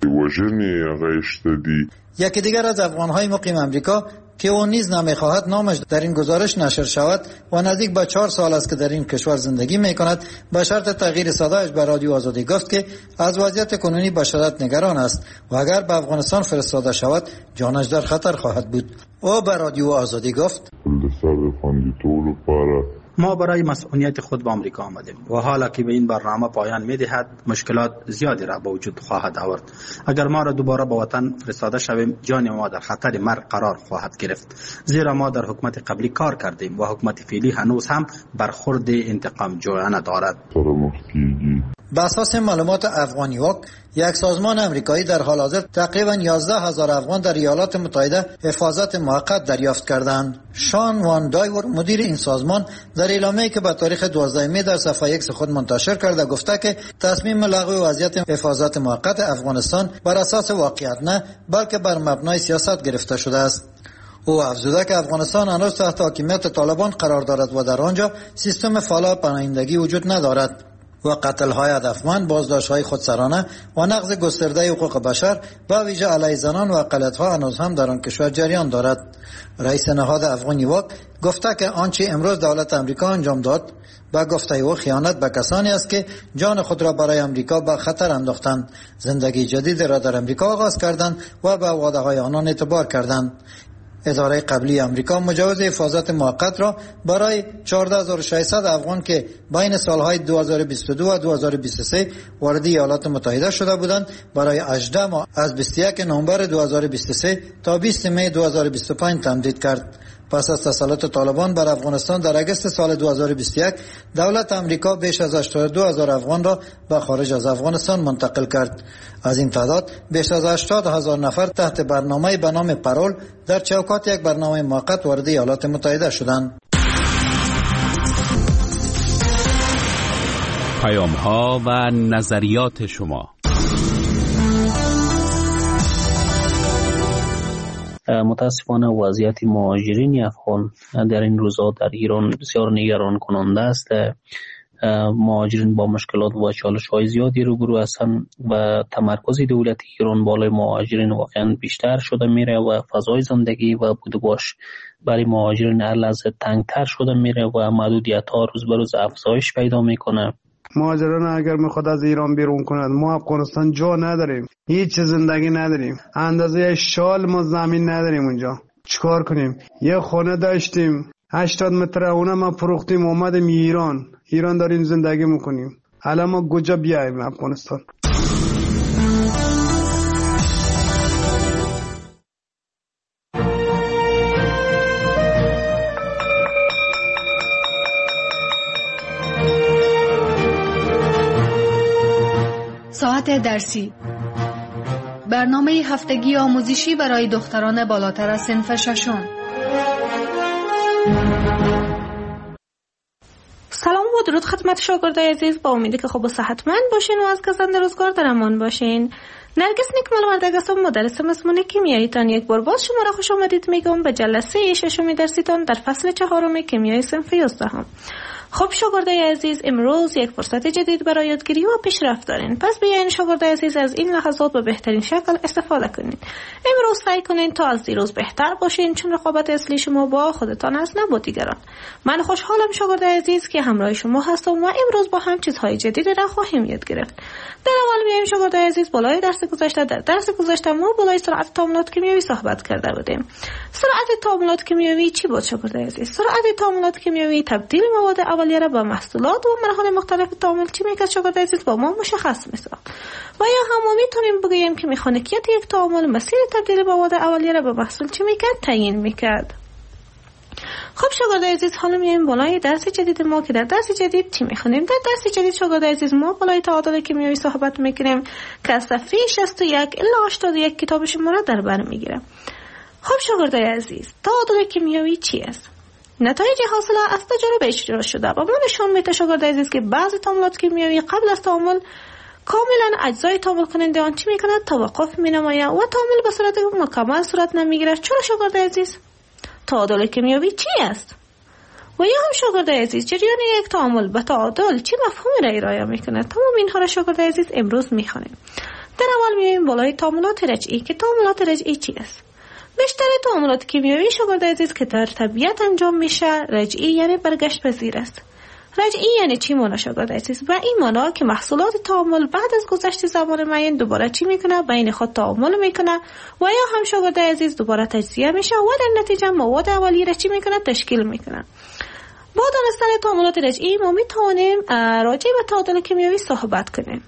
یکی دیگر از افغان‌های مقیم آمریکا که او نیز نمی‌خواهد نامش در این گزارش نشر شود و نزدیک به 4 سال است که در این کشور زندگی می‌کند، به شرط تغییر صدایش به رادیو آزادی گفت که از وضعیت کنونی به شدت نگران است و اگر به افغانستان فرستاده شود جانش در خطر خواهد بود. او به رادیو آزادی گفت: ما برای مسئولیت خود به آمریکا آمدیم و حالا که به این برنامه پایان می‌دهد مشکلات زیادی را به وجود خواهد آورد. اگر ما را دوباره به وطن فرستاده شویم جان ما در خطر مرگ قرار خواهد گرفت، زیرا ما در حکومت قبلی کار کردیم و حکومت فعلی هنوز هم برخورد انتقام جویانه دارد. به اساس معلومات افغانی واک، یک سازمان امریکایی در حال حاضر تقریبا 11,000 افغان در ایالات متحده حفاظت موقت دریافت کردند. شان وان دایور مدیر این سازمان در اعلامیه‌ای که به تاریخ 12 می در صفحه ایکس خود منتشر کرده گفته که تصمیم لغو وضعیت حفاظت موقت افغانستان بر اساس واقعیت نه بلکه بر مبنای سیاست گرفته شده است. او افزوده که افغانستان هنوز تحت حاکمیت طالبان قرار دارد و در آنجا سیستم فعال پناهندگی وجود ندارد و قتل‌های هدفمند، بازداشت‌های خودسرانه و نقض گسترده حقوق بشر به ویژه علیه زنان و اقلیت‌ها هنوز هم در آن کشور جریان دارد. رئیس نهاد افغانی واک گفته که آنچه امروز دولت آمریکا انجام داد با گفته او خیانت به کسانی است که جان خود را برای آمریکا به خطر انداختند، زندگی جدید را در آمریکا آغاز کردند و به وعده‌های آنان اعتبار کردند. اداره قبلی آمریکا مجوز حفاظت موقت را برای 14,600 افغان که بین سالهای 2022 و 2023 وارد ایالات متحده شده بودند برای 18 ماه از 21 نوامبر 2023 تا 20 می 2025 تمدید کرد. پس از تسلط طالبان بر افغانستان در اگست سال 2021 دولت آمریکا بیش از 82,000 افغان را به خارج از افغانستان منتقل کرد. از این تعداد بیش از 80,000 نفر تحت برنامه به نام پرول در چوکات یک برنامه موقت وارد ایالات متحده شدند. پیام‌ها و نظریات شما. متاسفانه وضعیت مهاجرین افغان در این روزها در ایران بسیار نگران کننده است. مهاجرین با مشکلات و چالش‌های زیادی روبرو هستند و تمرکز دولت ایران بالای مهاجرین واقعا بیشتر شده میره و فضای زندگی و بود و باش برای مهاجرین هر لحظه تنگتر شده میره و محدودیت‌ها روز به روز افزایش پیدا میکنه. مهاجران اگر میخواد از ایران بیرون کند، ما افغانستان جا نداریم، هیچ زندگی نداریم، اندازه شال ما زمین نداریم اونجا. چیکار کنیم؟ یه خونه داشتیم 80 متر، اونم ما فروختیم اومدیم ایران داریم زندگی میکنیم. حالا ما کجا بیایم افغانستان؟ ساعت درسی، برنامه هفتگی آموزشی برای دختران بالاتر از صنف ششم. سلام و درود خدمت شاگردای عزیز، با امیدی که خوب و صحتمند باشین و از گزنده روزگار در امان باشین. نرگس نیکمل وردگ هستم، مدرس مضمون کیمیایی تان. یک بار باز شما را خوش آمدید میگم به جلسه ششم درسیتان در فصل 4 کیمیای صنف 11. خب شاگردای عزیز، امروز یک فرصت جدید برای یادگیری و پیشرفت دارین. پس بیاین شاگردای عزیز از این لحظات به بهترین شکل استفاده کنین. امروز سعی کنین تا از دیروز بهتر باشین، چون رقابت اصلی شما با خودتان است نه با دیگران. من خوشحالم شاگردای عزیز که همراه شما هستم و امروز با هم چیزهای جدید را خواهیم یاد گرفت. در اول بیایم شاگردای عزیز بالای درس گذشته ما بالای سرعت تعاملات کیمیایی صحبت کرده بودیم. سرعت تعاملات کیمیایی چی بود شاگردای عزیز؟ سرعت تعاملات کیمیایی تبدیل مواد اولیه را به محصولات و مراحل مختلف تعامل چی میکرد شاگردای عزیز با ما مشخص میساخت. و یا هم میتونیم بگیم که مکانیکیت یک تعامل مسیر تبدیل مواد اولیه را به محصول چی میکرد؟ تعیین میکرد. خب شاگردای عزیز، حالا میایم بالای درس جدید ما که در درس جدید چی میخونیم؟ در درس جدید شاگردای عزیز ما بالای تعادل کیمیایی صحبت میکنیم که از صفحه 61 الی 81 کتاب شما را در بر میگیره. خب شاگردای عزیز، تعادل کیمیایی چی است؟ نتایج حاصله از تجربه اجرا شده و ما نشان میده شاگردای عزیز که بعضی تعاملات کیمیایی قبل از تعامل کاملا اجزای تعامل کننده آن چی میکنه؟ توقف مینماید و تعامل به صورت مکمل صورت نمیگیره. چرا شاگردای عزیز؟ تعادل کیمیایی چی است؟ و یا هم شاگردای عزیز، جریان یک تعامل به تعادل چه مفهومی را ارائه میکنه؟ تمام اینها را شاگردای عزیز امروز میخوانیم. در اول میایم بالای تعاملات رجعی که تعاملات رجعی چی است؟ بیشتر تعاملات کیمیایی شاگردای عزیز که در طبیعت انجام میشه رجعی یعنی برگشت پذیر است. رجعی یعنی چی مانا شاگردای عزیز؟ به این مانا که محصولات تعامل بعد از گذشت زمان معین دوباره چی میکنه؟ بین خود تعامل میکنه و یا هم شاگردای عزیز دوباره تجزیه میشه و در نتیجه مواد اولیه را چی میکنه؟ تشکیل میکنه. با دانستن تعاملات رجعی ما میتونیم راجع به تعادل کیمیایی صحبت کنیم.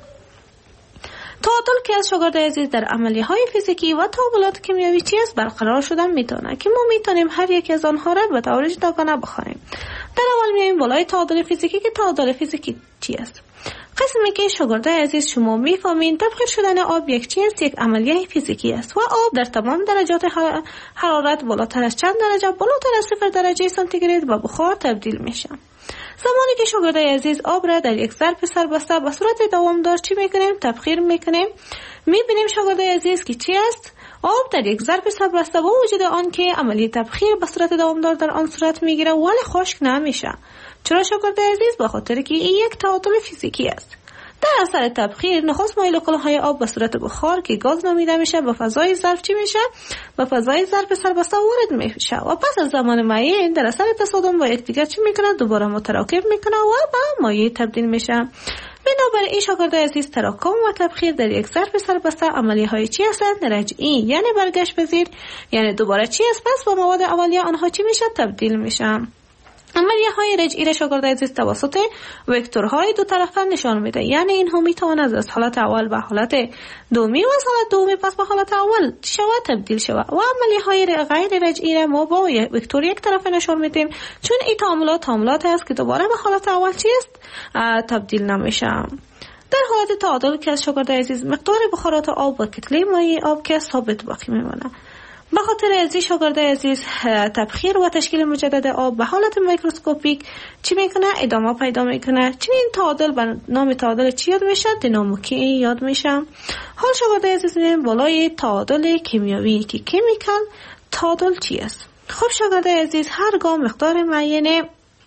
تعادل که از شاگردای عزیز در عملیه‌های فیزیکی و تعاملات کیمیایی چی است برقرار شدن میتونه که ما میتونیم هر یک از آنها را به طور جداگانه بخوانیم. در اول میایم بالای تعادل فیزیکی که تعادل فیزیکی چی است؟ قسمی که شاگردای عزیز شما میفهمین تبخیر شدن آب یک چیز یک عملیه فیزیکی است و آب در تمام درجات حرارت بالاتر از چند درجه بالاتر از 0 درجه سانتیگراد به بخار تبدیل میشه. زمانی که شاگردای عزیز آب را در یک ظرف سربسته به صورت دوامدار چی میکنیم؟ تبخیر میکنیم. میبینیم شاگردای عزیز که چی است؟ آب در یک ظرف سربسته با وجود آن که عملی تبخیر به صورت دوامدار در آن صورت میگیره ولی خشک نمیشه. چرا شاگردای عزیز؟ به خاطر که این یک تعادل فیزیکی است. در اثر تبخیر نخست مولکول‌های آب به صورت بخار که گاز نامیده میشه به فضای ظرف چی میشه؟ به فضای ظرف سربسته وارد میشه و پس از زمان معین در اثر تصادم با یکدیگر چی میکنه؟ دوباره متراکم میکنه و به مایع تبدیل میشه. بنابراین شاگردای عزیز تراکم و تبخیر در یک ظرف سربسته عملیه‌های چی هستند؟ رجعی یعنی برگشت پذیر، یعنی دوباره چی است؟ پس با مواد اولیه آنها چی میشه؟ تبدیل میشه. عملیه‌های رجعی را شاگردای عزیز توسط وکتورهای دو طرفه نشان میده، یعنی اینها میتواند از حالت اول به حالت دومی و از حالت دومی پس به حالت اول شود تبدیل شود و عملیه‌های غیر رجعی را ما با وکتور یک طرفه نشان میدیم، چون این تعاملات است که دوباره به حالت اول چی است؟ تبدیل نمیشه. در حالت تعادل که از شاگردای عزیز مقدار بخارات آب و کتله مایع آب که ثابت باقی میمونه. به خاطر ازی شاگردای عزیز تبخیر و تشکیل مجدد آب به حالت میکروسکوپیک چی میکنه؟ ادامه پیدا میکنه. چنین تعادل به نام تعادل چی یاد میشه؟ دینامیکی یاد میشه. حال شاگردای عزیز میریم بالای تعادل کیمیایی که کیمیکال تعادل چی است؟ خب شاگردای عزیز هرگاه مقدار معین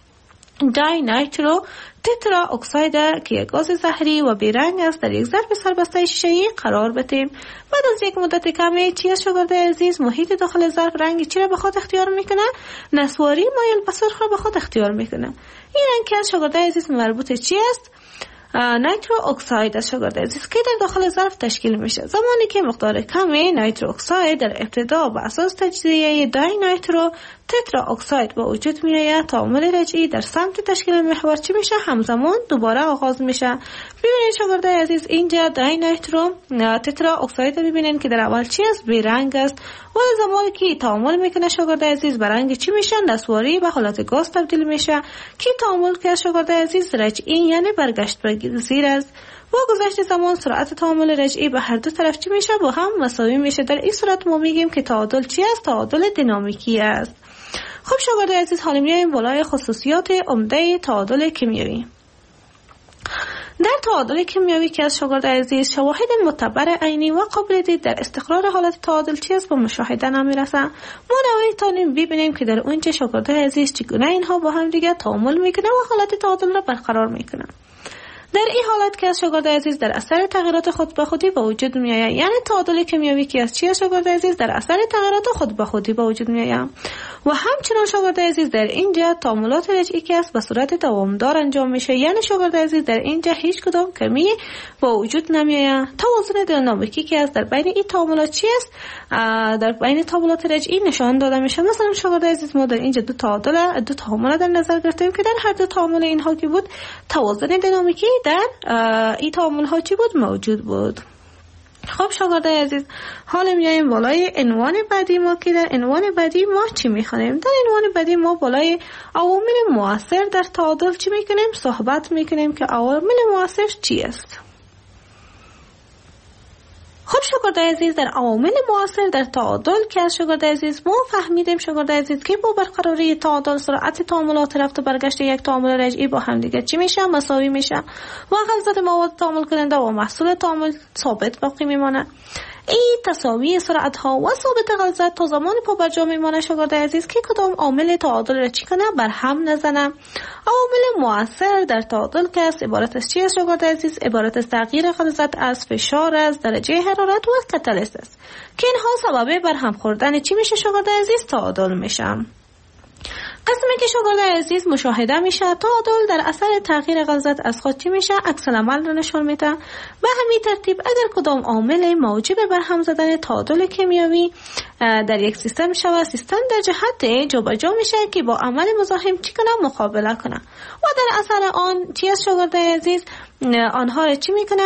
دای نایترو تترا اکساید که گاز زهری و بیرنگ است در یک ظرف سربسته شیشه‌ای قرار بدیم. بعد از یک مدت کمی چی از شاگردای عزیز محیط داخل ظرف رنگی چی را به خود اختیار میکنه؟ نسواری مایل به سرخ را به خود اختیار میکنه. این رنگ که از شاگردای عزیز مربوط چی است؟ نیترو اکساید است شاگرد عزیز که در داخل ظرف تشکیل میشه. زمانی که مقدار کمی نیترو اکساید در ابتدا بر اساس تجزیه دای نیترو تترا اکساید به وجود میآید، تعامل رجعی در سمت تشکیل محور چی میشه؟ همزمان دوباره آغاز میشه. ببینید شاگرد عزیز اینجا دای نیترو تترا اکساید رو ببینید که در اول چی است؟ بیرنگ است و زمانی که تعامل میکنه شاگرد عزیز به رنگ چی میشه؟ نسواری به حالت گاز تبدیل میشه که تعامل که شاگرد عزیز رجعی یعنی برگشت پذیر است. با گذشت زمان سرعت تعامل رجعی به هر دو طرف چی میشه؟ با هم مساوی میشه. در این صورت ما میگیم که تعادل چی است؟ تعادل دینامیکی است. خب شاگرد عزیز حالا میایم بالای خصوصیات عمده تعادل کیمیایی. در تعادل کیمیایی که از شاگرد عزیز شواهد معتبر عینی و قابل دید در استقرار حالت تعادل چی است به مشاهده نمیرسه. ما نمیتونیم ببینیم که در اونجا شاگرد عزیز چگونه اینها با هم دیگه تعامل میکنه و حالت تعادل را برقرار میکنه. در این حالت که از شاگرد عزیز در اثر تغییرات خود به خودی به وجود می آید، یعنی تعادل کیمیایی که از چی شاگرد عزیز در اثر تغییرات خود به خودی به وجود می آید و همچنان شاگرد عزیز در اینجا تعاملات رجعی که است به صورت دوامدار انجام میشه، یعنی شاگرد عزیز در اینجا هیچ کدام کمی به وجود نمی آید. توازن دینامیکی که است در بین این تعاملات چی است؟ در بین تعاملات رجعی نشان داده میشه. مثلا شاگرد عزیز ما در اینجا دو تعامل در نظر گرفتیم که در هر دو تعامل اینها کی بود؟ توازن دینامیکی در این تعامل ها چی بود؟ موجود بود. خب شاگرد عزیز حالا میایم بالای عنوان بعدی ما که در عنوان بعدی ما چی میخونیم؟ در عنوان بعدی ما بالای عوامل مؤثر در تعادل چی میکنیم؟ صحبت میکنیم که عوامل مؤثر چی است. خب شاگرد عزیز در عوامل مؤثر در تعادل که از شاگرد عزیز ما فهمیدیم شاگرد عزیز که با برقراری تعادل سرعت تعاملات رفت و برگشت یک تعامل رجعی با هم دیگه چی میشه؟ مساوی میشه و غلظت مواد تعامل کننده و محصول تعامل ثابت باقی میمانه. این تساوی سرعت ها و ثابت غلظت تا زمان پا بر جا میمانه شاگرد عزیز که کدام عامل تعادل را چی کنه؟ بر هم نزنه. عوامل مؤثر در تعادل که است عبارت از چی است شاگرد عزیز؟ عبارت از تغییر غلظت از فشار از درجه حرارت و کاتالیست است که اینها سبب بر هم خوردن چی میشه شاگرد عزیز؟ تعادل میشه. قسمی که شاگرد عزیز مشاهده میشه تعادل در اثر تغییر غلظت از خود چی میشه؟ عکس العمل را نشان میده. به همین ترتیب اگر کدام عامل موجب بر هم زدن تعادل کیمیایی در یک سیستم شود، سیستم در جهت جابجا میشه که با عمل مزاحم چی کنه؟ مقابله کنه و در اثر آن چی است شاگرد عزیز؟ آنها را چی میکنه؟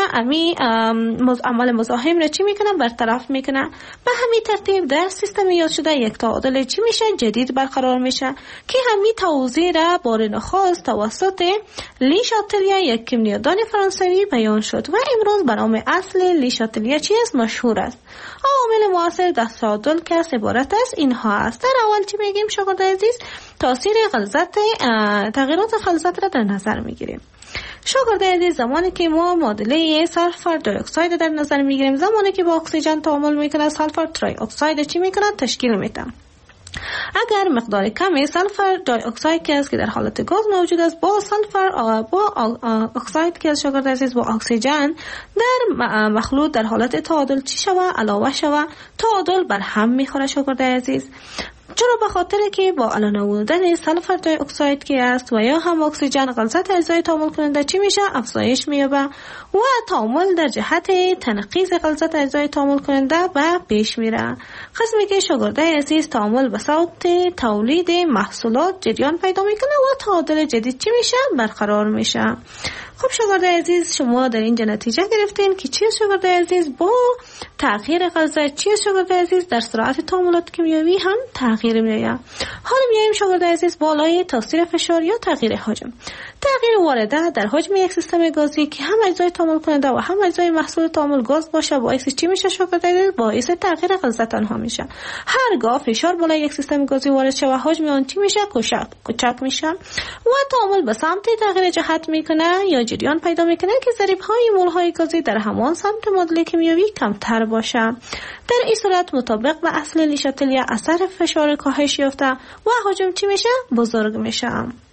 عمل مزاحم را چی میکنه؟ برطرف میکنه. به همین ترتیب در سیستم یاد شده یک تعادل چی میشه؟ جدید برقرار میشه که همین توضیح را بار نخست توسط لی شاتلیه یک کیمیادان فرانسوی بیان شد و امروز به نام اصل لی شاتلیه چی است؟ مشهور است. عوامل مؤثر در تعادل که عبارت است اینها است. در اول چی میگیم شاگرد عزیز؟ تاثیر غلظت تغییرات غلظت را در نظر میگیریم. شاگرد عزیز زمانی که ما معادله سلفر دی اکساید در نظر میگیریم، زمانی که با اکسیژن تعامل میکنه سلفر تری اکساید چی میکنه؟ تشکیل میده. اگر مقدار کمی سلفر دی اکساید که است که در حالت گاز موجود است با سلفر با اکساید که از شاگرد عزیز با اکسیژن در مخلوط در حالت تعادل چی شوه؟ علاوه شوه، تعادل بر هم میخوره شاگرد عزیز. چرا؟ به خاطر که با علانه بودن سلفر دی اکساید که است و یا هم اکسیژن غلظت اجزای تعامل کننده چی میشه؟ افزایش مییابه و تعامل در جهت تنقیص غلظت اجزای تعامل کننده به پیش میره. قسمی که شاگرد عزیز تعامل به صورت تولید محصولات جریان پیدا میکنه و تعادل جدید چی میشه؟ برقرار میشه. خب شاگرد عزیز شما در اینجا نتیجه گرفتین که چی شاگرد عزیز؟ با تغییر غلظت چی شاگرد عزیز؟ در سرعت تعاملات کیمیایی هم تغییر میآید. حالا میایم شاگرد عزیز بالای تاثیر فشار یا تغییر حجم. تغییر وارده در حجم یک سیستم گازی که هم اجزای تعامل کننده و هم اجزای محصول تعامل گاز باشه باعث چی میشه شاگرد عزیز؟ باعث تغییر غلظت آنها میشه. هرگاه فشار بالای یک سیستم گازی وارد شود حجم آن چی میشه؟ کوچک میشه و تعامل به سمت تغییر جهت میکنه یا جریان پیدا میکنه که ضریب‌های مول‌های گازی در همان سمت معادله کیمیایی کمتر باشه. در این صورت مطابق به اصل لی شاتلیه اثر فشار کاهش یافته و حجم چی میشه؟ بزرگ میشه.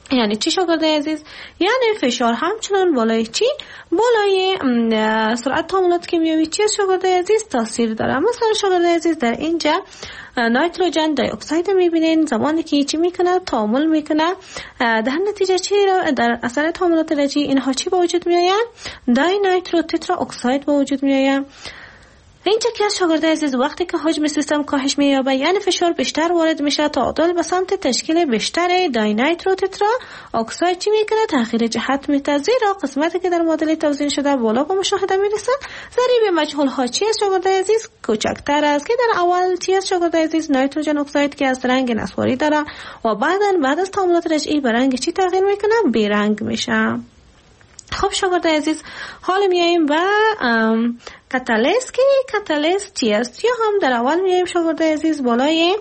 یعنی چی شاگرده عزیز؟ یعنی فشار همچنان بالای چی؟ بالای سرعت تعاملات کیمیایی چی شاگرده عزیز تاثیر داره. مثلا شاگرده عزیز در اینجا نایتروژن دی اکساید میبینین زمانی که چی میکنه تعامل میکنه، در نتیجه چی در اثر تعاملات رجی اینها چی به وجود میآید؟ دی نایترو تترا اکساید به وجود میآید. اینجا که شاگرده عزیز وقتی که حجم سیستم کاهش می‌یابه یعنی فشار بیشتر وارد میشه، تعادل به سمت تشکیل بیشتر دی نایترو تترا اکساید چی میکنه؟ تغییر جهت میده، زیرا قسمتی که در معادله توزیع شده بالا به مشاهده میرسه. ضریب مجهول ها چی است شاگرده عزیز؟ کوچکتر است که در اول چی است شاگرده عزیز؟ نایتروژن اکساید که از رنگ نسواری داره و بعد از تعاملات رجعی به رنگ چی تغییر میکنه؟ بی رنگ میشه. خب شاگرده عزیز حالا میاییم و کاتالیست که کاتالیست چی است؟ یا هم در اول میاییم شاگرده عزیز بالای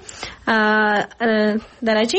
درجه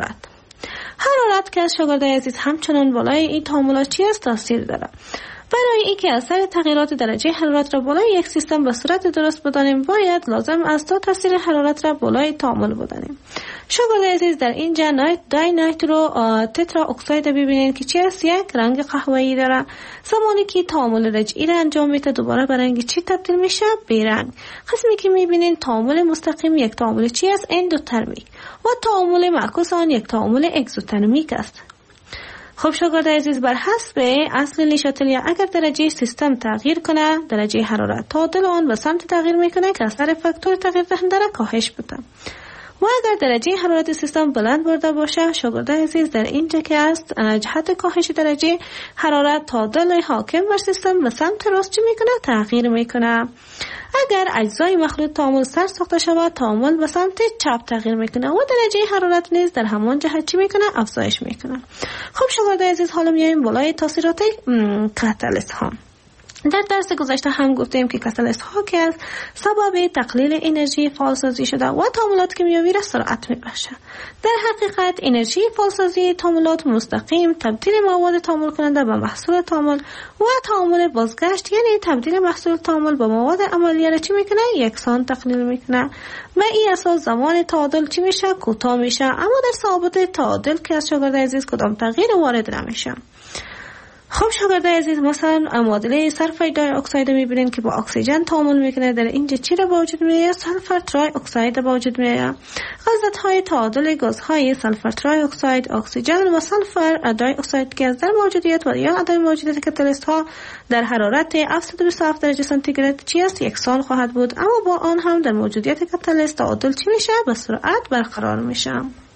حرارت که شاگرده عزیز همچنان بالای این تعاملات چی است تاثیر داره. برای اینکه اثر تغییرات درجه حرارت را بالای یک سیستم به صورت درست بدانیم باید لازم است تا تاثیر حرارت را بالای تعامل بدانیم. شاگرده عزیز در اینجا دی نایترو تترا اکساید ببینید که چی است؟ یک رنگ قهوه‌ای داره. زمانی که تعامل رجعی را انجام میده دوباره به رنگ چی تبدیل میشه؟ بی رنگ. قسمی که میبینین تعامل مستقیم یک تعامل چی است؟ اندوترمیک و تعامل معکوس آن یک تعامل اگزوترمیک است. خب شاگرده عزیز بر حسب اصل نیشاتلیا اگر درجه سیستم تغییر کنه درجه حرارت تعادل آن به سمت تغییر میکنه که اثر فاکتور تغییر دهنده را کاهش بده. و اگر درجه حرارت سیستم بلند برده باشه شاگرده عزیز در اینجا که است جهت کاهش درجه حرارت تعادل حاکم بر سیستم به سمت راست چی میکنه؟ تغییر میکنه. اگر اجزای مخلوط تعامل سر ساخته شود تعامل به سمت چپ تغییر میکنه و درجه حرارت نیز در همان جهت چی میکنه؟ افزایش میکنه. خب شاگرده عزیز حالا میایم بالای تاثیرات کاتالیست ها. در درس گذشته هم گفتیم که کاتالیست ها که سبب تقلیل انرژی فعالسازی شده و تعاملات کیمیایی را سرعت میبخشه. در حقیقت انرژی فعالسازی تعاملات مستقیم تبدیل مواد تعامل کننده به محصول تعامل و تعامل بازگشت یعنی تبدیل محصول تعامل به مواد عملیه را چی میکنه؟ یکسان تقلیل میکنه. و این اساس زمان تعادل چی میشه؟ کوتاه میشه. اما در ثابت تعادل که از شاگرد عزیز کدام تغییر وارد نمیشه. خب شاگرده عزیز مثلا معادله سلفر دی اکساید میبینین که با اکسیژن تعامل میکنه. در اینجا چی را با وجود میاد؟ سلفر ترای اکساید با وجود میاد. غلظت‌های تعادل گازهای سلفر ترای اکساید، اکسیژن و سلفر دی اکساید که از در موجودیت و یا عدم موجودیت کاتالیست ها در حرارت 727 درجه سانتیگراد چی است؟ یکسان خواهد بود. اما با آن هم در موجودیت کاتالیست تعادل چی میشه؟ به سرعت برقرار میشه.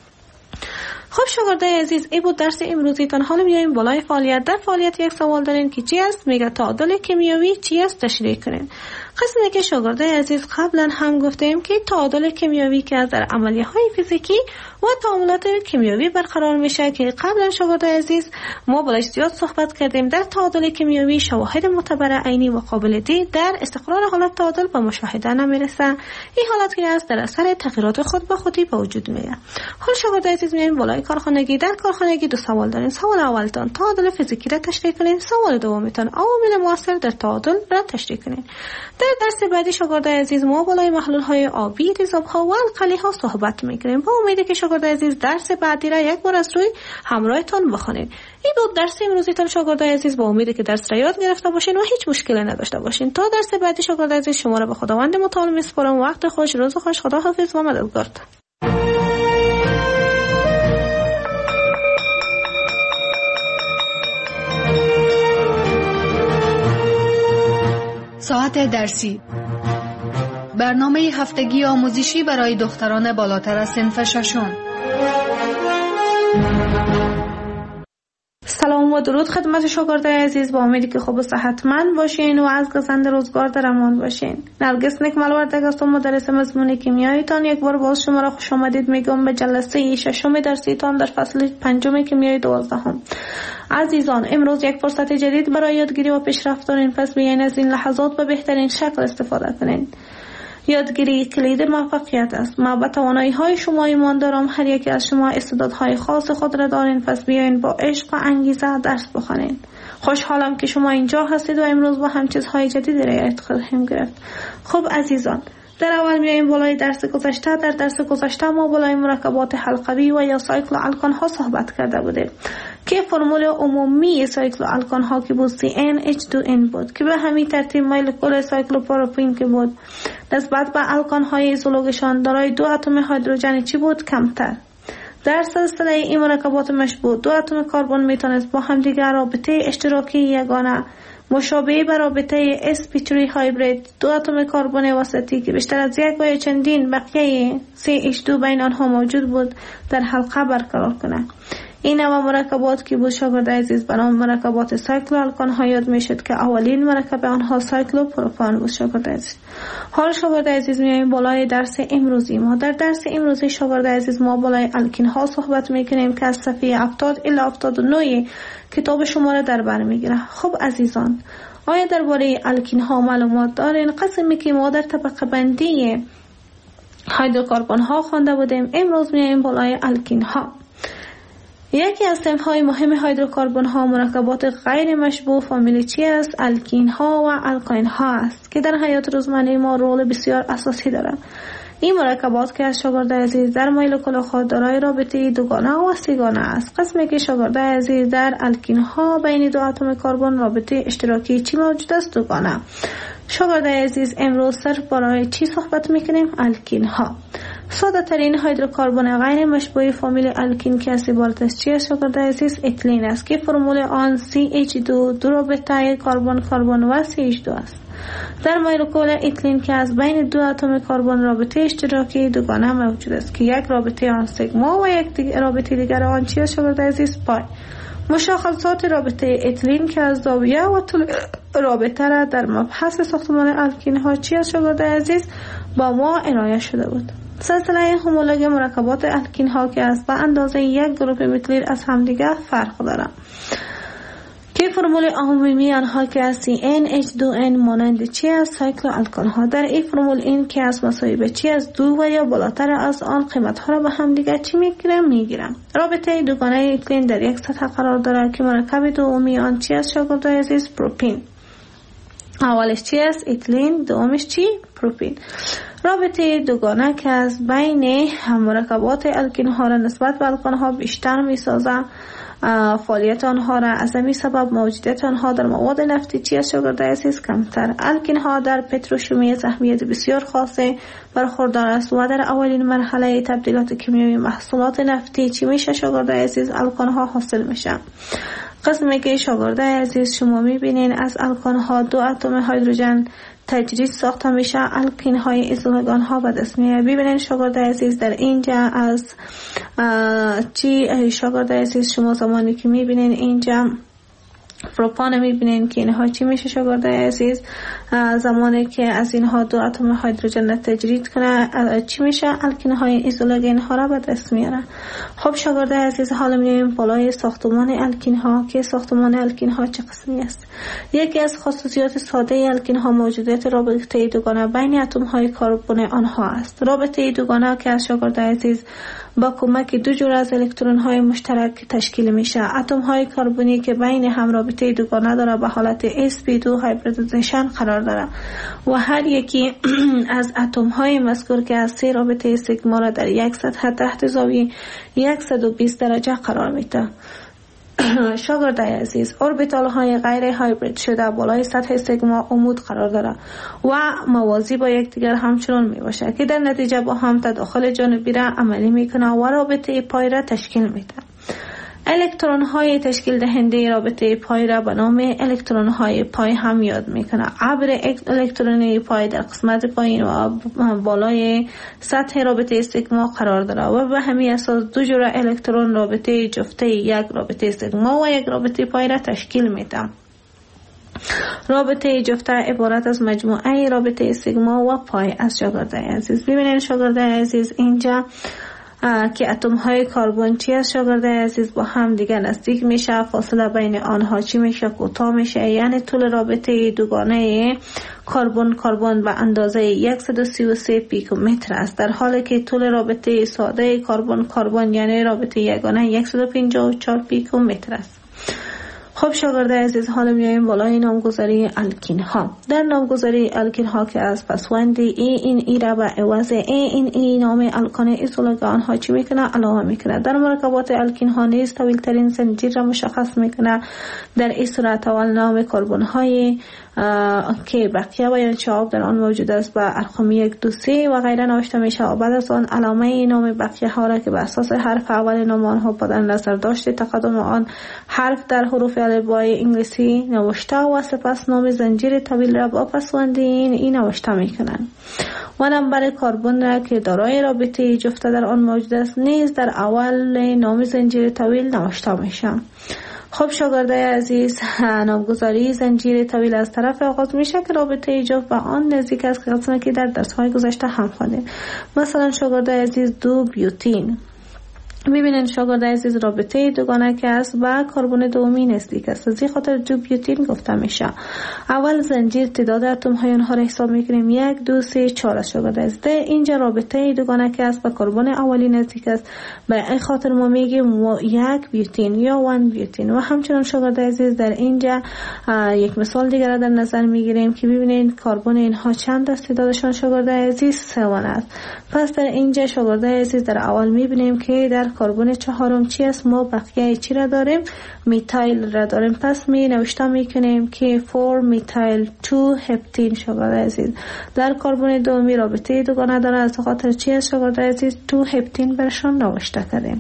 خب شاگرده عزیز این بود درس امروزیتان. حالا میایم بالای فعالیت. در فعالیت یک سوال دارین که چی است؟ میگه تعادل کیمیایی چی است؟ تشریح کنین. قسمی که شاگرده عزیز قبلا هم گفتیم که تعادل کیمیایی که از در عملیه های فیزیکی و تعاملات کیمیایی برقرار میشه که قبلا شاگرده عزیز ما بالاش زیاد صحبت کردیم. در تعادل کیمیایی شواهد معتبر عینی و قابل دید در استقرار حالت تعادل به مشاهده نمیرسه. این حالت که است در اثر تغییرات خود به خودی به وجود میاد. حالا شاگرده عزیز میایم بالای کارخانگی. در کارخانگی دو سوال دارین. سوال اولتان تعادل فیزیکی را تشریح کنین. سوال دومتان عوامل مؤثر در تعادل را تشریح کنین. در درس بعدی شاگرده عزیز ما بالای محلول های آبی، تیزاب ها و القلی ها صحبت میکنیم. با امیدی که شاگرده عزیز درس بعدی را یک بار از روی همراهتان بخونید. این بود درس امروزیتان شاگرده عزیز. با امیدی که درس را یاد گرفته باشین و هیچ مشکلی نداشته باشین. تا درس بعدی شاگرده عزیز شما را به خداوند متعال میسپارم. وقت خوش، روز خوش، خدا حافظ و مددگارتان. ساعت درسی، برنامه هفتگی آموزشی برای دختران بالاتر از صنف ششم. سلام و درود خدمت شاگرد عزیز. با امیدی که خوب و صحتمند باشین و از گزنده روزگار در امان باشین. نرگس نکمل وردگ هستم، مدرس مضمون کیمیاییتان. یک بار باز شما را خوش آمدید میگم به جلسه ششم درسیتان در فصل 5 کیمیای 12. عزیزان امروز یک فرصت جدید برای یادگیری و پیشرفت دارین، پس بیاین از این لحظات به بهترین شکل استفاده کنین. یادگیری کلید موفقیت است. ما به توانایی های شما ایمان دارم. هر یکی از شما استعدادهای خاص خود را دارین، پس بیاین با عشق و انگیزه درس بخونین. خوشحالم که شما اینجا هستید و امروز با هم چیزهای جدیدی را یاد خواهیم گرفت. خب عزیزان در اول میایم بالای درس گذشته. در درس گذشته ما بالای مرکبات حلقوی و یا سایکل الکان ها صحبت کرده بودیم که فرمول عمومی سایکل الکان ها که بود CnH2n بود که به همین ترتیب مولکول سایکلوپروپین که بود نسبت به الکان های ایزولوگشان دارای 2 اتم هیدروژن چی بود؟ کمتر. در سلسله این مرکبات مشبوه 2 اتم کربن میتونست با همدیگر رابطه اشتراکی یگانه مشابه به رابطه sp3 هایبرید 2 اتم کربن وسطی که بیشتر از یک و یا چندین بقیه CH2 بین آنها موجود بود در حلقه برقرار کنند. این نوع مرکبات که بود شاگرد عزیز به نام مرکبات سایکلو الکان ها یاد میشد که اولین مرکب آنها سایکلو پروپان بود. شاگرد عزیز حال شاگرد عزیز میایم بالای درس امروزی ما. در درس امروزی شاگرد عزیز ما بالای الکین ها صحبت میکنیم که از صفحه 70 الی 79 کتاب شما را در بر میگیره. خب عزیزان آیا درباره الکین ها معلومات دارین؟ قسمی که ما در طبقه بندی هیدروکربن ها خوانده بودیم امروز میایم بالای الکین ها. یکی از صنف‌های مهم هیدروکربن ها مرکبات غیر مشبوه فامیل چی است؟ الکین ها و الکاین ها است که در حیات روزمره ما رول بسیار اساسی دارند. این مرکبات که از شاگرد عزیز در مولکول خود دارای رابطه دوگانه و سه‌گانه است. قسمی که شاگرد عزیز در الکین ها بین 2 اتم کربن رابطه اشتراکی چی موجود است؟ دوگانه. شاگرد عزیز امروز صرف برای چی صحبت میکنیم؟ الکین ها. ساده ترین هیدروکربن غیر مشبوه فامیل الکین که از عبارت از چی است شاگرد عزیز؟ اتیلین است که فرمول آن CH2 دو رابطه کربن کربن و CH2 است. در مولکول اتیلین که از بین 2 اتم کربن رابطه اشتراکی دوگانه موجود است که یک رابطه آن سیگما و یک رابطه دیگر آن چی است شاگرد عزیز؟ پای. مشخصات رابطه اتیلین که از زاویه و طول رابطه را در مبحث ساختمان الکین ها چی است شاگرد عزیز؟ با ما ارائه شده بود. سلسله همولوژی مرکبات الکین ها که از به اندازه یک گروه متیل از همدیگر فرق دارند که فرمول عمومی آنها که از CnH2n مانند چی است؟ سایکل الکان ها. در این فرمول این که از مساوی به چی است 2 و یا بالاتر از آن قیمت ها را به همدیگر چی میگیرم. رابطه دوگانه اتیلین در یک سطح قرار دارد که مرکب دومی آن چی است شاگرد عزیز؟ پروپین. اولش چی است؟ اتیلین. دومش چی؟ پروپین. رابطه دوگانه که از بین مرکبات الکین ها را نسبت به الکان ها بیشتر می سازد فعالیت آنها را از همین سبب موجودیت آنها در مواد نفتی چی است شاگرد عزیز؟ کمتر. الکین ها در پتروشیمیت اهمیت بسیار خاصه برخوردار است و در اولین مرحله تبدیلات کیمیایی محصولات نفتی چی میشه شاگرد عزیز؟ الکان ها حاصل میشه. قسمی که شاگرد عزیز شما میبینین از الکان ها 2 اتم هیدروژن تجدید ساخته میشه الکین های ایزولوگان ها به دست میاد. ببینین شاگرد عزیز در اینجا از چی شاگرد عزیز شما زمانی که میبینین اینجا پروپان میبینین که اینها چی میشه شاگرد عزیز؟ زمانی که از اینها 2 اتم هیدروژن تجدید کنه چی میشه؟ الکین های ایزولوگین ها را به دست میاره. خب شاگرد عزیز حالا میایم بالای ساختمان الکین ها که ساختمان الکین ها چه قسمی است. یکی از خصوصیات ساده الکین ها موجودیت رابطه دوگانه بین اتم های کربن آنها است. رابطه دوگانه که از شاگرد عزیز با کمک 2 جور از الکترون های مشترک تشکیل میشه. اتم های کربنی که بین هم رابطه دوگانه داره به حالت sp2 هایبریدیزیشن قرار داره و هر یکی از اتم های مذکور که از 3 رابطه سیگما را در یک سطح تحت زاویه 120 درجه قرار میده. شاگرد عزیز اوربیتال های غیر هایبرید شده بالای سطح سیگما عمود قرار داره و موازی با یکدیگر همچنان می باشه که در نتیجه با هم تداخل جانبی را عملی میکنه و رابطه پای را تشکیل میده. الکترون های تشکیل دهنده رابطه پای را به نام الکترون های پای هم یاد میکنه. ابر الکترونی پای در قسمت پایین و بالای سطح رابطه سیگما قرار داره و به همین اساس 2 جور الکترون رابطه جفته یک رابطه سیگما و یک رابطه پای را تشکیل میده. رابطه جفته عبارت از مجموعه رابطه سیگما و پای از شاگرد عزیز. ببینید شاگرد عزیز اینجا که اتم های کربن چی از شاگرد عزیز با هم دیگه نزدیک میشه، فاصله بین آنها چی میشه؟ کوتاه میشه. یعنی طول رابطه دوگانه کربن به اندازه 133 پیکومتر است، در حالی که طول رابطه ساده کربن یعنی رابطه یگانه 154 پیکومتر است. خب شاگرد عزیز، حالا میایم بالای نامگذاری الکین ها. در نامگذاری الکین ها که از پسوند ای را به عوض ای نام الکان ایزولوگان ها چی میکنه؟ علاوه میکنه. در مرکبات الکین ها نیز طویل ترین زنجیر را مشخص میکنه. در این صورت اول نام کربن های که بقیه و انشعاب در آن موجود است به ارقام 1 2 3 و غیره نوشته میشه و بعد از آن علامه نام بقیه ها را که بر اساس حرف اول نام آنها با در نظر داشته تقدم آن حرف در حروف الفبای انگلیسی نوشته و سپس نام زنجیر طویل را با پسوند این نوشته میکنند و نمبر کربن را که دارای رابطه جفته در آن موجود است نیز در اول نام زنجیر طویل نوشته میشه. خب شاگرده عزیز، نامگذاری زنجیر طویل از طرف آغاز میشه که رابطه جفت به آن نزدیک است که در درس‌های گذشته هم خوندیم. مثلا شاگرده عزیز دو بیوتین، ببینید شاگرد عزیز رابطه دوگانه که است با کربن دومی نزدیک است. از این خاطر دو بیوتین گفته میشه. اول زنجیر تعداد اتم های آنها را حساب میکنیم 1 2 3 4 شاگرد عزیز. در اینجا رابطه دوگانه که است با کربن اولی نزدیک است. به این خاطر ما میگیم 1 بیوتین یا 1 بیوتین. و همچنان شاگرد عزیز در اینجا یک مثال دیگر را در نظر میگیریم که ببینید کربن اینها چند است؟ تعدادشان شاگرد عزیز 3 است. پس در اینجا شاگرد عزیز در اول میبینیم که در کربن چهارم چی است؟ ما بقیه چی را داریم؟ میتایل را داریم. پس می نوشته میکنیم که 4 میتایل 2 هپتین شاگرد عزیز. در کربن دومی رابطه دوگانه داره، از خاطر چی است شاگرد عزیز؟ 2 هپتین برشان نوشته کردیم.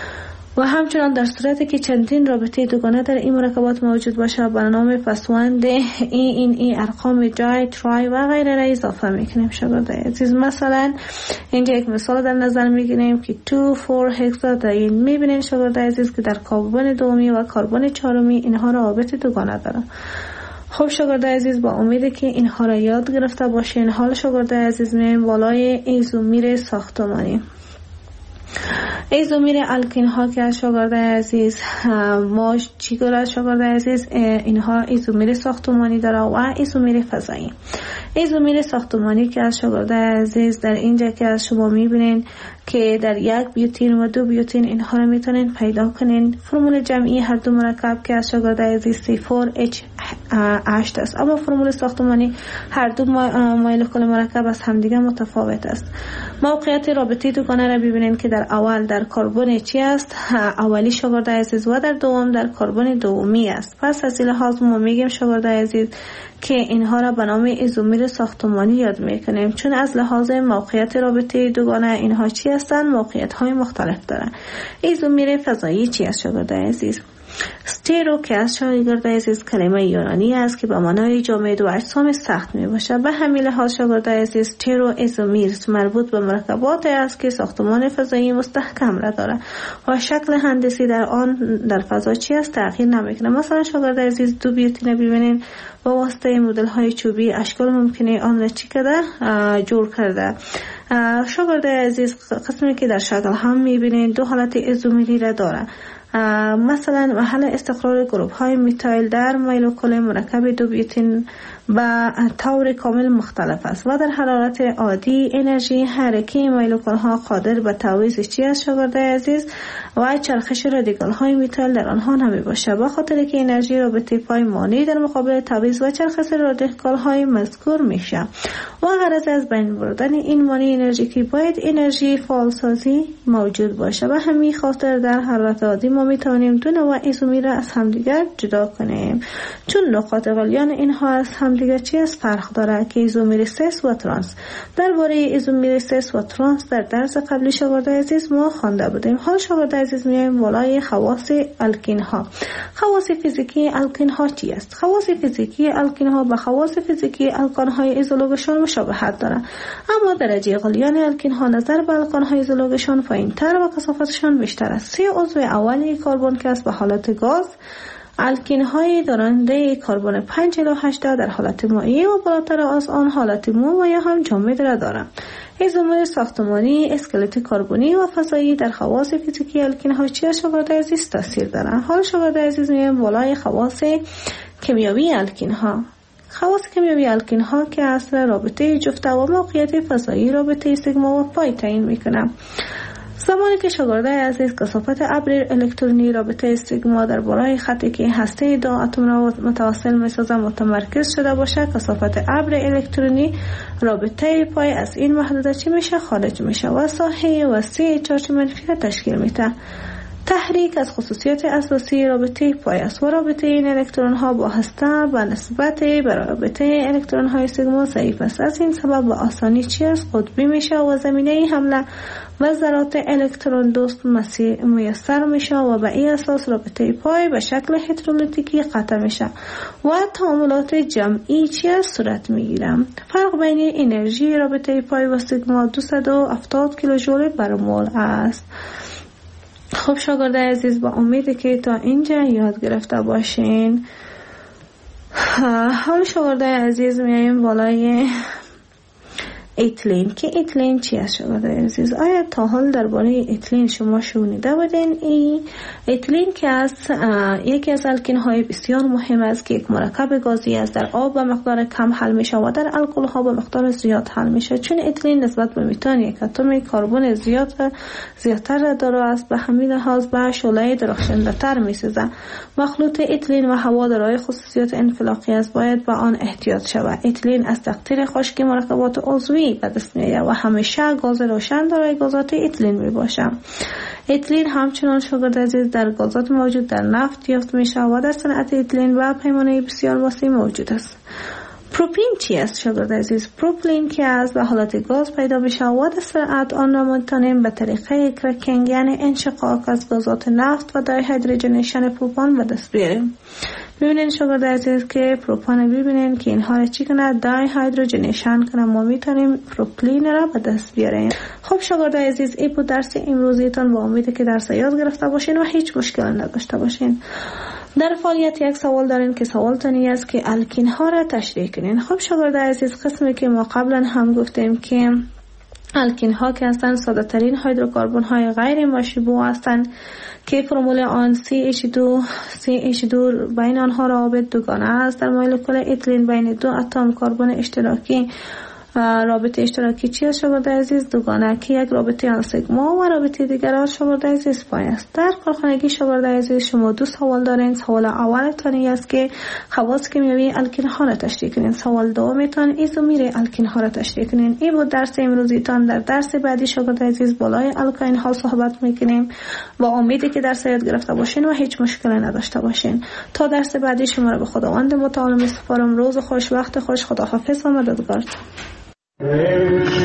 و همچنان در صورتی که چندین رابطه دوگانه در این مرکبات موجود باشه به نام پسوند این ارقام جای ترای و غیره را اضافه میکنیم شاگرد عزیز. مثلا اینجا یک مثال در نظر میگیریم که 2 4 هکسادین. میبینین شاگرد عزیز که در کربن دومی و کربن چهارمی اینها رابطه دوگانه داره. خب شاگرد عزیز، با امیده که اینها را یاد گرفته باشین، حال شاگرد عزیز میایم بالای ایزومیر ساختمانی. ایزومیر الکین ها که شاگرد عزیز ما چیگونه شاگرد عزیز اینها ایزومیر ساختمانی داره و ایزومیر فضایی. ایزومیر ساختمانی که از شاگرد عزیز در اینجا که از شما میبینین که در 1 بیوتین و 2 بیوتین اینها رو میتونین پیدا کنین. فرمول جمعی هر دو مرکب که از شاگرد عزیز C4H8 است، اما فرمول ساختمانی هر دو مولکول مرکب از همدیگه متفاوت است. موقعیت رابطه دوگانه را ببینین که در اول در کربن چی است؟ اولی شاگرد عزیز و در دوم در کربن دومی است. پس از این لحاظ ما میگیم شاگرد عزیز که اینها را به نام ایزومیر ساختمانی یاد میکنیم، چون از لحاظ موقعیت رابطه دوگانه اینها چی هستند؟ موقعیت های مختلف دارند. ایزومیر فضایی چی است شاگرد عزیز؟ استیرو که از شاگرد عزیز کلمه یونانی است که به معنای جامد و اجسام سخت می باشد. به همین لحاظ شاگرد عزیز استیرو ایزومیر مربوط به مرکبات است که ساختمان فضایی مستحکم را دارد و شکل هندسی در آن در فضا چی است؟ تغییر نمیکنه. مثلا شاگرد عزیز دو بیوتین ببینین با واسطه مدل های چوبی اشکال ممکنه آن را چی کرده؟ جور کرده. شاگرد عزیز قسمی که در شکل هم میبینین دو حالت ایزومیری را داره. مثلا محل استقرار گروه های میتایل در مولکول مرکب دو بیوتین به طور کامل مختلف است و در حرارت عادی انرژی حرکی مولکول ها قادر به تعویض چی است شاگرد عزیز؟ و چرخش رادیکال های میتایل در آنها نمی باشه، به خاطر که انرژی رابطه پای مانعی در مقابل تعویض و چرخش رادیکال های مذکور میشه و غرض از بین بردن این مانع انرژیکی باید انرژی فعالسازی موجود باشه. و همین خاطر در حالت عادی ما میتوانیم دو نوع ایزومیر را از همدیگر جدا کنیم، چون نقاط غلیان اینها از همدیگر چی است؟ فرق داره که ایزومیر سس و ترانس. درباره ایزومیر سس و ترانس در درس قبلی شاگرد عزیز ما خوانده بودیم. حال شاگرد عزیز میایم بالای خواص الکین ها. خواص فیزیکی الکین ها چی است؟ خواص فیزیکی الکین ها با خواص فیزیکی الکان های ایزولوگشان مشابهت دارند، اما درجه غلیان الکین ها نظر به الکان های ایزولوگشان پایین‌تر و کثافتشان بیشتر است. 3 عضو اولیه کربن که است به حالت گاز، الکین های دارنده کربن 5 الی 8 در حالت مائع و بالاتر از آن حالت مو و یا هم جامد را دارند. ایزومر ساختمانی، اسکلت کربنی و فضایی در خواص فیزیکی الکین ها چی شاگرد عزیز تاثیر دارند؟ حال شاگرد عزیز میایم بالای خواص کیمیایی الکین ها. خواص کیمیایی الکین ها که اصل رابطه جفته و موقعیت فضایی رابطه سیگما و پای تعیین میکنه. زمانی که شاگردای عزیز کثافت ابر الکترونی رابطه سیگما در بالای خطی که هسته دو اتم را متواصل می‌سازد متمرکز شده باشد، کثافت ابر الکترونی رابطه پای از این محدوده چی میشه؟ خارج میشه و ساحه وسیع چارج منفی را تشکیل میده. تحریک از خصوصیات اساسی رابطه پای است و رابطه این الکترون ها با هسته به نسبت به رابطه الکترون های سیگما ضعیف است. از این سبب به آسانی چی است؟ قطبی میشه و زمینه حمله و ذرات الکترون دوست میسر میشه و به این اساس رابطه پای به شکل هترولیتیکی قطع میشه و تعاملات جمعی چی است؟ صورت میگیره. فرق بین انرژی رابطه پای و سیگما 270 کیلوجول بر مول است. خب شاگردای عزیز، با امیده که تا اینجا یاد گرفته باشین. حال شاگردای عزیز میاییم بالای ایتلین. که ایتلین چی است شاگردای عزیز؟ آیا تا حال درباره ایتلین شما شنیده بودین؟ ایتلین که است یکی از الکین های بسیار مهم است که یک مرکب گازی است، در آب به مقدار کم حل میشه و در الکل ها به مقدار زیاد حل میشه. چون ایتلین نسبت به متان یک اتم کربن زیادتر داره است، به همین لحاظ به شعله درخشنده تر میسازه. مخلوط ایتلین و هوا دارای خصوصیات انفلاقی است، باید به آن احتیاط شود. ایتلین از تقطیر خشکی مرکبات عضوی به دست میآید و همیشه گاز روشن دارای گازات ایتلین می باشد. ایتلین همچنان شاگرد عزیز در گازات موجود در نفت یافت می شود و در صنعت ایتلین و پیمانه بسیار وسیع موجود است. پروپین چی است شاگرد عزیز؟ پروپلین که از به حالت گاز پیدا می شود و در صنعت آن را میتوانیم به طریقه کرکینگ یعنی انشقاق از گازات نفت و دای هیدروژنیشن پروپان به دست بیاریم. ببینین شاگرد عزیز که پروپان ببینین که اینها را چی کنه؟ دای هیدروژنیشن کنه. ما میتونیم پروپلین را به دست بیاریم. خب شاگرد عزیز، این بود درس امروزیتان. با امید که درس یاد گرفته باشین و هیچ مشکلی نداشته باشین. در فعالیت یک سوال دارین که سوال تانی است که الکین ها را تشریح کنین. خب شاگرد عزیز، قسمی که ما قبلا هم گفتیم که الکین ها که هستند ساده ترین هیدروکربن های غیر مشبوع هستند که فرمول آن CH2 بین آنها روابط دوگانه است. در مولکول ایتلین بین دو اتم کربن اشتراکی رابطه اشتراکی چی است شاگرد عزیز؟ دوگانه که یک رابطه آن سیگما و رابطه دیگر آن شاگرد عزیز پای است. در کارخانگی شاگرد عزیز شما دو سوال دارین. سوال اول تانی است که خواص کیمیایی الکین ها را تشریح کنین. سوال دوم تان ایزومیر الکین ها را تشریح کنین. این بود درس امروزیتان. در درس بعدی شاگرد عزیز بالای الکین ها صحبت میکنیم. با امیدی که درس یاد گرفته باشین و هیچ مشکلی نداشته باشین. تا درس بعدی شما را به خداوند متعال میسپارم. روز خوش، وقت خوش. خداحافظ و مددگار.